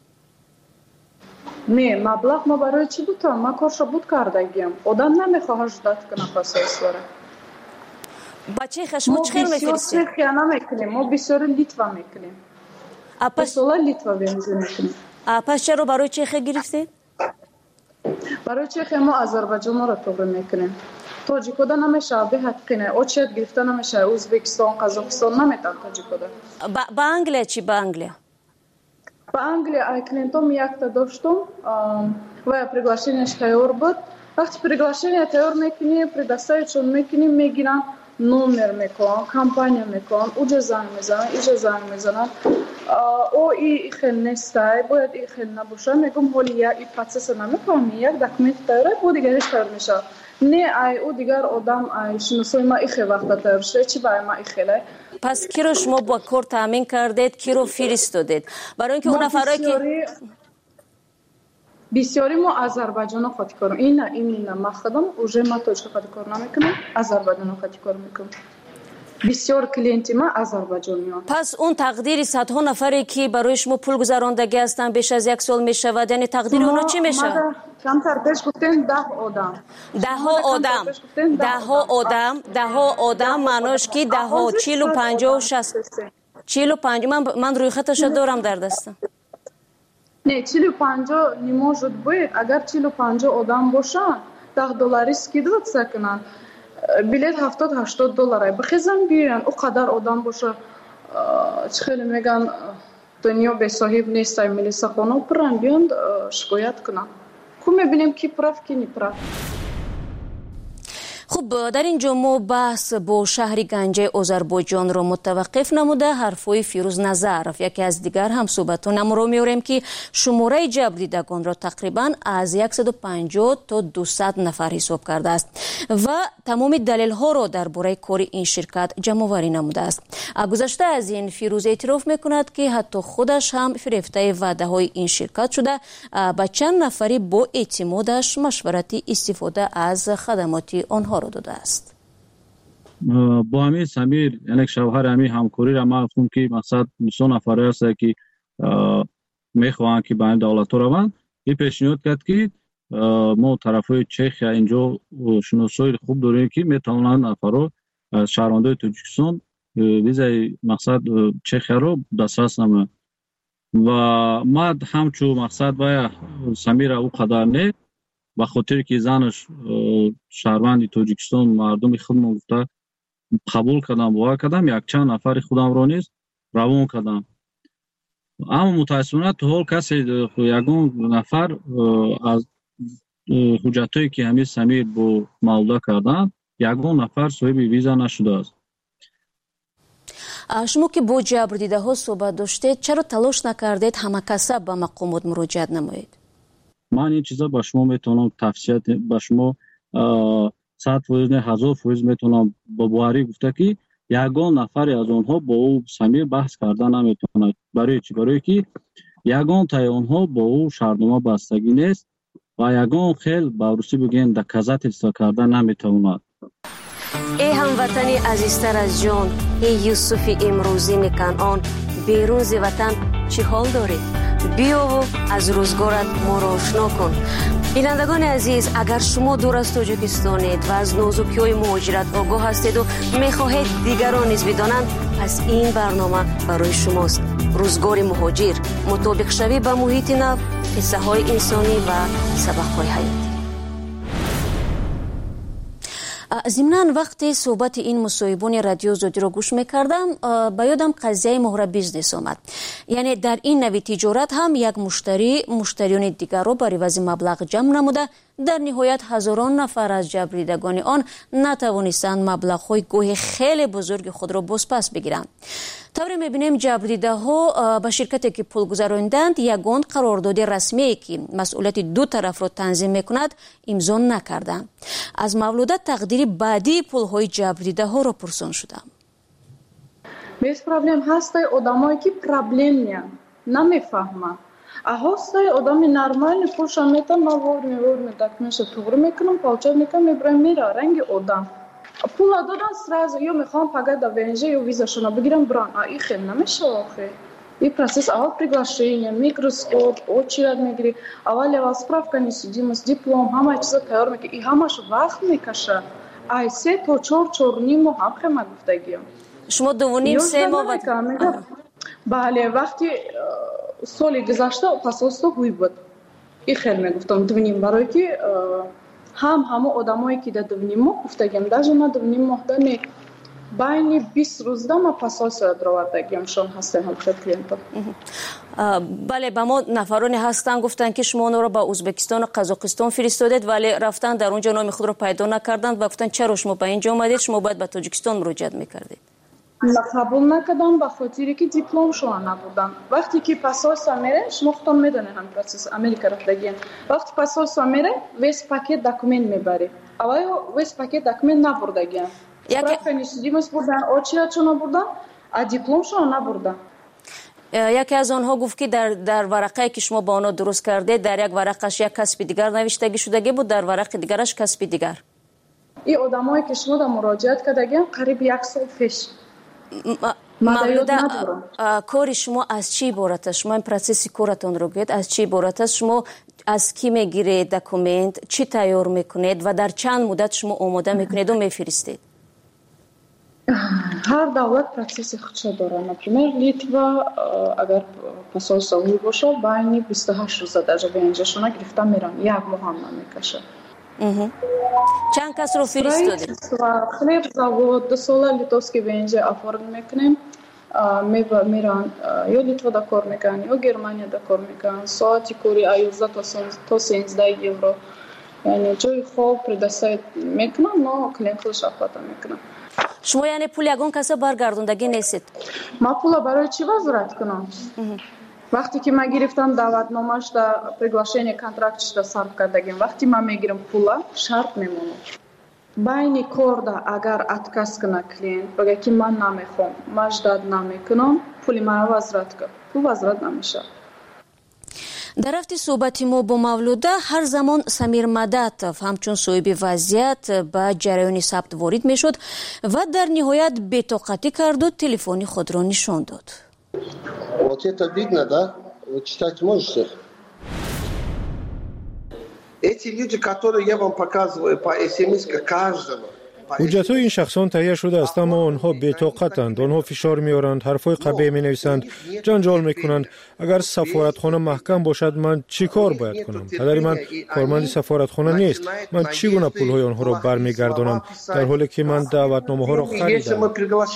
نه مبلغ ما برای چی بود ما کارشو بود کردگیم آدم نمیخواه جدت کنه پس اسواره بچه خشمو چخیل میفرستید؟ ما بسیار خیانه میکنیم ما بسیار لیتوا میکنیم بسیار لیتوا بینزی میکنیم پس چرا برای چخیل گرفتید؟ برای چخیل ما آذربایجان را توبه میکنیم تاجیکودا نمیشه به حقینه او چیت گرفته نمیشه ازبکستان قزاقستان نمیتن تاجیکودا با انگلیا چی با انگلیا؟ با انگلیا ای کلینتون یک تا داشتم و приглашенияш تیار بود وقتی приглашение تیار میکنی предоставить میکنی میگیرن номер میکنن کمپانی میکنن اونجا زنگ میزنن اینجا زنگ میزنن او ای خیل نیسته باید ای خیل نباشه میگم حالی یک ای پروسس نمیکنم یک دکمنت تیاره او دیگرش تیار میشه نه ای او دیگر آدم ای شناسای ما ای خیل وقت تیار شده چی برای ما ای خیله پس کی رو شما با کار تامین کردید کی رو فرستادید برای اینکه اون نفرایی که بسیاری ما آذربایجان خاطی کارم این نه این نه ما خودم اوجه ما توش خاطی کار نمیکنم آذربایجان خاطی کار میکنم بسیار کلینتی ما آذربایجانیان پس اون تقدیر صدها نفری که برای شما پول گذراندگی هستن بیش از یک سال میشود یعنی تقدیر اونا چی میشه کم تر پیش گفتن ده آدم ده ها آدم ده ها آدم ده ها آدم معناش که ده ها چهل و پنجاه و شصت چهل و پنجاه من من روی خطش دارم در دستم نه چهل و پنجاه نمیشه بود اگر چهل و پنجاه آدم باشن ده دلاری скидывать سکنن بلیت هفتاد هشتاد دلاره بخیزن بیان او قدر آدم باشه چه خیلی میگن دنیا به صاحب نیست ملیسا خانه پرن بیان شکایت کنن کو میبینیم کی پراف کی نپراف خب در اینجا ما بحث با شهر گنجه آذربایجان را متوقف نموده حرفای فیروز نظرف یکی از دیگر هم صحبتان را میاریم که شماره جبر دیدگان را تقریبا از صد و پنجاه تا دویست نفر حساب کرده است و تمام دلیل ها را درباره کار این شرکت جمع آوری نموده است. گذشته از این فیروز اعتراف میکند که حتی خودش هم فریفته وعده های این شرکت شده با چند نفری با اعتمادش مشورتی استفاده از خدمات آنها را داده است. با همین سمیر یعنی شوهر همین همکاری را ما گفتم که مقصد سه نفر است که میخوان که با این دولت روند این پیشنهاد کرد که ما طرفای چخیا اینجا شناسایی خوب داریم که میتونن نفرا از شهروندای تاجیکستان ویزای مقصد چخیا رو دسترس نمونه و ما همچو مقصد و سمیر او قدر نه به خاطر که زنش شهروند تاجیکستان مردم خودم گفته قبول کردم باور کردم یک چند نفر خودم را نیست روان کردم اما متاسفانه تو حال کسی یگان نفر از حجتایی که همین سمیر با مولده کردن یگان نفر صاحب ویزا نشده است. شما که با جبر دیده ها صحبت داشتید چرا تلاش نکردید همه کسب به مقامات مراجعت نمایید؟ من این چیزا با شما میتونم تفصیلات با شما صد فیصد نه هزار فیصد میتونم با بواری گفته که یگان نفر از اونها با او سمیر بحث کردن نمیتونه. برای چی؟ برای که یگان تای اونها با او شرطنامه بستگی نیست و یگان خیل با روسی بگین دکازات اجرا کردن نمیتونه. ای هموطنی عزیزتر از جان، ای یوسف امروزین کنعان، بیرون ز وطن چی حال داری؟ بیا و از روزگارت ما را آشنا کن. بینندگان عزیز، اگر شما دور از تاجیکستانید و از نازکی‌های مهاجرت آگاه هستید و می‌خواهید دیگران نیز بدانند، پس این برنامه برای شماست. روزگار مهاجر، مطابق شوی به محیط نو، قصه‌های انسانی و سبق‌های حیاتی. ضمناً وقتی صحبت این مصاحبان رادیو زودی رو گوش میکردم به یادم قضیه مهر بیزنس آمد. یعنی در این نوع تجارت هم یک مشتری مشتریان دیگر رو برای عوض مبلغ جمع نموده در نهایت هزاران نفر از جبریدگان آن نتوانستند مبلغ‌های گویا خیلی بزرگ خود را بازپس بگیرند. طوری می‌بینیم جبریده‌ها به شرکتی که پول گذراندند یگان قرارداد رسمی که مسئولیت دو طرف را تنظیم می‌کند امضا نکردند. از مولوده تقدیر بعدی پول‌های جبریده‌ها را پرسان شدم. Без проблем هسته آدمایی که پرابلم میان نمیفهمن. هسته آدمی نرمال پولش میتن نوار میور میدکمش توگر میکنم پالچه میکنم میبرم میره رنگ آدم. پول دادن سراز یا میخوام پگه دا ونجه یا ویزاشونو بگیرم بران. این خیلی نمیشه آخه. این پروسس اول приглашение, микроскоп, очередь میگیری. اول اول справка несудимость, диплом, همه چیزا تیار میکنی. این همش وقت میکشه. ای سه تا چهار چهار نیم ماه هم خیلی گفتگیم. شما دو و نیم سه ماه بله وقتی سالی گذشته پاسپورت گوی بود این خیلی میگفتم دو و نیم برای که هم همه آدمایی که دو و نیم ماه گفتگیم даже نه دو و نیم ماه دنی بین بیست روز دم پاسپورت دروردگیم شون هستن هم خیلی کلینتا. بله با ما نفرانی هستن گفتن که شما اون رو با ازبکستان و قزاقستان فرستادید ولی رفتن در اونجا نام خود رو پیدا نکردند و گفتن چرا شما به اینجا اومدید شما باید به تاجیکستان مراجعه میکردید. قبول نکردم به خاطری که دیپلم شما نبودم. وقتی که پاسپورت میره شما خودتون میدونید هم پروسس امریکا رفتگین. وقتی پاسپورت میره ویس پاکت دکومنت میبری. اول ویس پاکت دکومنت نبردگین. Справка несудимость بردن، очередь بردن، а диплом شما نبردن. یکی از آنها گفت که در در ورقه که شما با آنها درست کرده در یک ورقش یک کسب دیگر نوشتگی شدگی بود در ورق دیگرش کسب دیگر. این آدمایی که شما در مراجعت کردگین قریب یک سال پیش. مولوده کار شما از چی عبارت است؟ شما این پروسس کارتون رو گید از چی عبارت است؟ شما از کی میگیرید دکومنت چی تیار میکنید و در چند مدت شما آماده میکنید و میفرستید؟ هر دولت پروسس خودش داره. например لیتوا اگر پاسپورت سالی باشه بین بیست و هشت روز در به اینجاشون گرفته میرن یک ماه هم نمیکشه. چند کس رو فرستادید؟ خلیب زاود دو سال لیتوسکی به اینجا آفرین میکنیم میرن یا لیتوا دا کار میکنن یا گرمانیا دا کار میکنن ساعتی کوری ایوزده تا سیزده یورو یعنی جای خوب پردسته میکنن نه کلینکلش اپلاتا میکنن. شما یعنی پول یگان کسا برگردوندگی نیستید؟ ما پول برای چی وزارت کنم؟ وقتی که ما گرفتم دعوتنامه‌اش در приглашение контрактش در صرف کردگیم وقتی ما میگیرم پولا شرط میمونه. بین کار اگر اتکاس کنه کلینت بگه که من نمیخوام مجدد نمیکنم پولی ما وزارت کن پول وزارت نمیشه. در رفت صحبت ما با مولوده هر زمان سمیر مدتف همچون صاحب وضعیت به جریان ثبت وارد می شد و در نهایت بی‌طاقتی کرد و تلفنی خود را نشان داد. Вот это видно, да? Вы читать можете? Эти люди, которые я вам показываю по эс эм эс каждого حجت‌های این شخصان تهیه شده است اما آنها بی‌طاقتند. آنها فشار می‌آورند، حرف‌های قبیح می‌نویسند، جنجال می‌کنند. اگر سفارتخانه محکم باشد من چی کار باید کنم؟ پدر من کارمند سفارتخانه نیست. من چگونه پول‌های آنها را برمیگردانم در حالی که من دعوتنامه‌ها را خریدم؟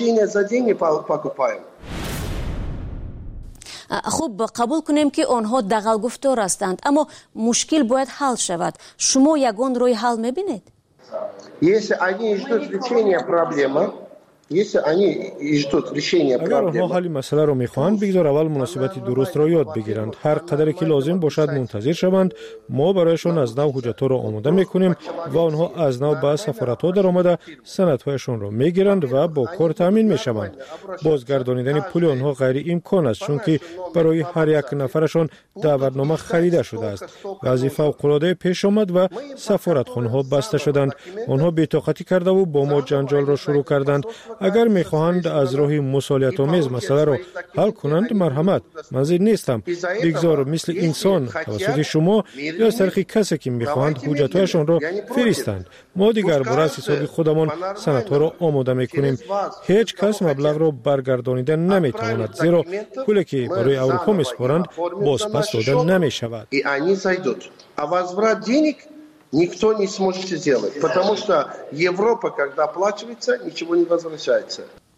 خوب قبول کنیم که آنها دغل گفتار هستند اما مشکل باید حل شود. شما یگان روی حل می‌بینید؟ Если они ждут решения проблемы, если они ждут решения اگر آنها проблемы, حل مسئله را می‌خواهند بگذار اول مناسبت درست را یاد بگیرند. هر قدری که لازم باشد منتظر شوند. ما برایشان از نو حجت‌ها را آماده می‌کنیم و آنها از نو به سفارت‌ها در آمده سندهایشان را می‌گیرند و با کار تامین می‌شوند. بازگردانیدن پول آنها غیر امکان است چون که برای هر یک نفرشان دعوتنامه خریده شده است. وضعیت فوق‌العاده پیش آمد و سفارتخانه‌ها بسته شدند. آنها بی‌طاقتی کرده و با ما جنجال را شروع کردند. اگر می‌خواهند از راه مسئولیت‌آمیز مسئله را حل کنند مرحمت منظور نیستم بگذار مثل انسان توسط شما یا از طریق کسی که می‌خواهند حجت‌هایشان را فرستند. ما دیگر برای حساب خودمان سندها را آماده می‌کنیم. هیچ کس مبلغ را برگردانیدن نمی‌تواند زیرا پولی که برای اروپا می‌سپارند بازپس داده نمی‌شود. А возврат денег никто не сможет сделать, потому что Европа, когда оплачивается, ничего не возвращается.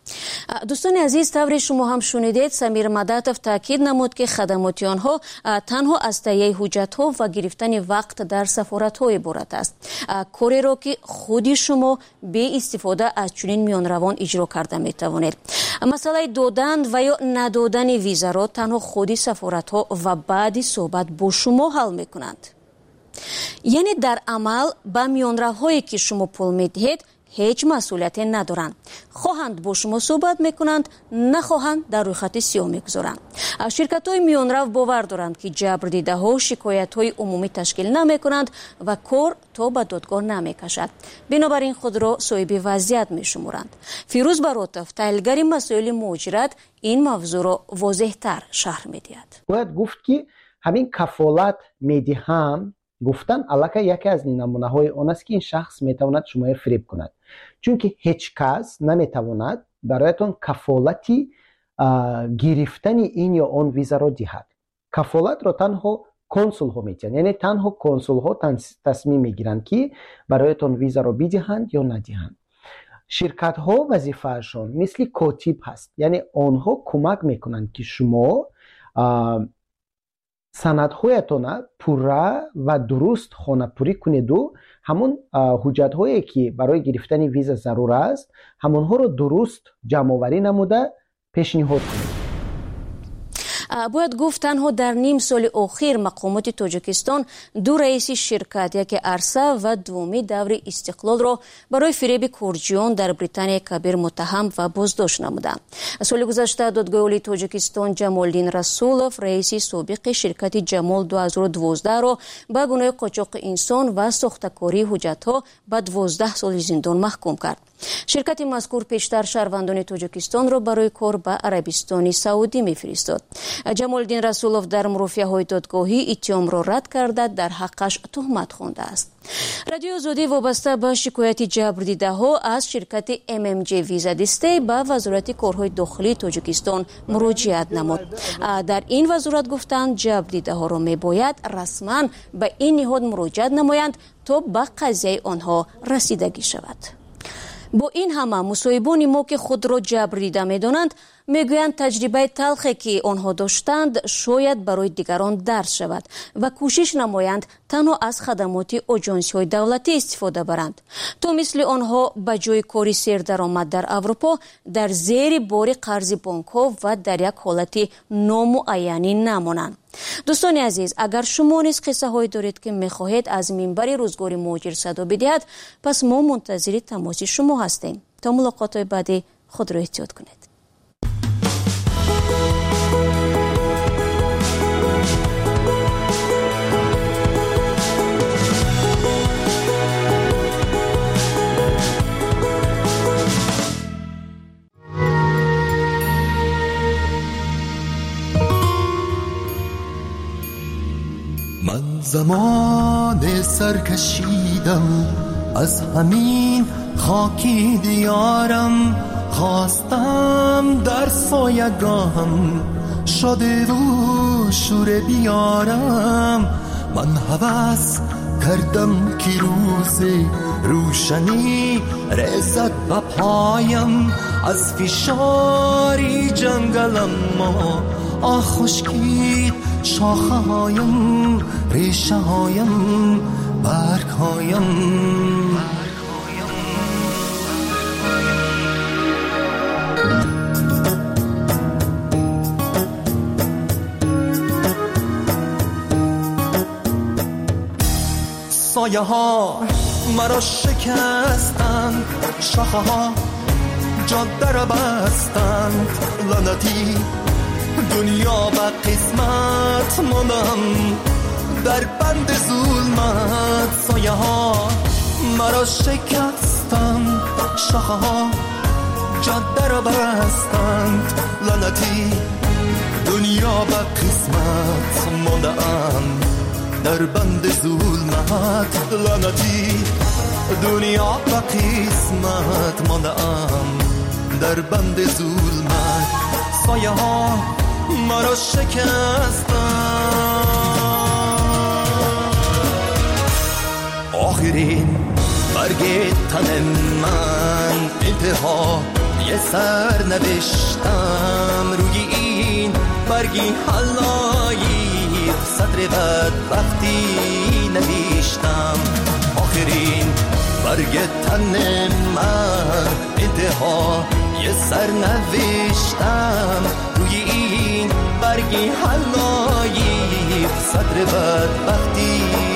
دوستان عزیز، طور شما هم شنیدید سمیر مداتف تاکید نمود که خدمات آنها تنها از تهیه حجت‌ها و گرفتن وقت در سفارت‌ها عبارت است. کاری را که خودی شما به استفاده از چنین میانروان اجرا کرده میتوانید. مسئله دادن و یا ندادن ویزا را تنها خودی سفارت‌ها و بعد صحبت با شما حل میکنند. یعنی در عمل با میانروهایی که شما پول میدهید هیچ مسئولیت ندارند. خواهند با شما صحبت میکنند، نخواهند در روی خط سیاه میگذارند. شرکت های میانرو باور دارند که جبر دیده ها شکایت های عمومی تشکیل نمیکنند و کار تا به دادگاه نمیکشد. بنابراین خود را صاحب وضعیت میشمرند. فیروز براتف، تحلیلگر مسائل مهاجرت، این موضوع را واضح‌تر شرح میدهد. باید گفت که همین کفالت میدهم گفتن علاقه یکی از نمونه های آن است که این شخص میتواند شما فریب کند، چون که هیچ کس نمیتواند برایتان کفالتی گرفتن این یا آن ویزا را دهد. کفالت را تنها کنسول ها میتونند، یعنی تنها کنسول ها تصمیم میگیرند که برایتان ویزا را بدهند یا ندهند. شرکت ها وظیفه‌شان مثل کاتب هست، یعنی آنها کمک میکنند که شما سندهایتان پوره و درست خانه‌پوری کنید و همون حجت هایی که برای گرفتن ویزا ضرور است همونها رو درست جمع آوری نموده پیشنهاد کنید. باید گفت تنها در نیم سال اخیر مقامات تاجیکستان دو رئیس شرکت، یک ارسا و دومی دور استقلال را برای فریب کرجیان در بریتانیا کبیر متهم و بازداشت نمودند. سال گذشته دادگاه عالی تاجیکستان جمالدین رسولوف رئیس سابق شرکت جمال دو هزار و دوازده را به گناه قاچاق انسان و ساختکاری حجت‌ها به دوازده سال زندان محکوم کرد. شرکت مذکور پیشتر شهروندان تاجیکستان را برای کار به عربستان سعودی میفرستاد. جمالدین رسولوف در مرافعه‌های دادگاهی اتهام را رد کرده در حقش تهمت خوانده است. رادیو آزادی وابسته به شکایت جبر دیده ها از شرکت ام ام جی ویزا دسته به وزارت کارهای داخلی تاجیکستان مراجعت نمود. در این وزارت گفتند جبر دیده ها را میباید رسما به این نهاد مراجعت نمایند تا به قضیه آنها رسیدگی شود. با این همه مصاحبان ما که خود را جبر دیده می‌دانند میگویند تجربه تلخی که آنها داشتند شاید برای دیگران درس شود و کوشش نمایند تنها از خدمات آژانس‌های دولتی استفاده برند تا مثل آنها به جای کاری سردرآمد در اروپا در زیر بار قرض بانک‌ها و در یک حالت نامعینی نمانند. دوستان عزیز، اگر شما نیز قصه هایی دارید که میخواهید از منبر روزگار مهاجر صدا بدهید، پس ما منتظر تماس شما هستیم. تا ملاقات بعدی خود را احتیاط کنید. زمان سرکشیدم از همین خاکی دیارم، خواستم در سایگاهم شده و شور بیارم. من هوس کردم که روز روشنی رسد به پایم، از فشاری جنگلم ما آه خشکید شاخه هایم، ریشه هایم، برگ هایم. سایه ها مرا شکستند، شاخه ها جاده را بستند، لعنتی دنیا به قسمت ماندم در بند ظلمت. سایه ها مرا شکستند، شاخه ها جاده را بستند، لعنتی دنیا به قسمت ماندم در بند ظلمت. لعنتی دنیا به قسمت ماندم در بند ظلمت. سایه ها مرا شکستند. آخرین برگ تن من انتها یه سر نوشتم روی این برگی حلایی صدر بدبختی نوشتم آخرین برگ تن من انتها یه سر نوشتم روی این برگی حلایی صدر بدبختی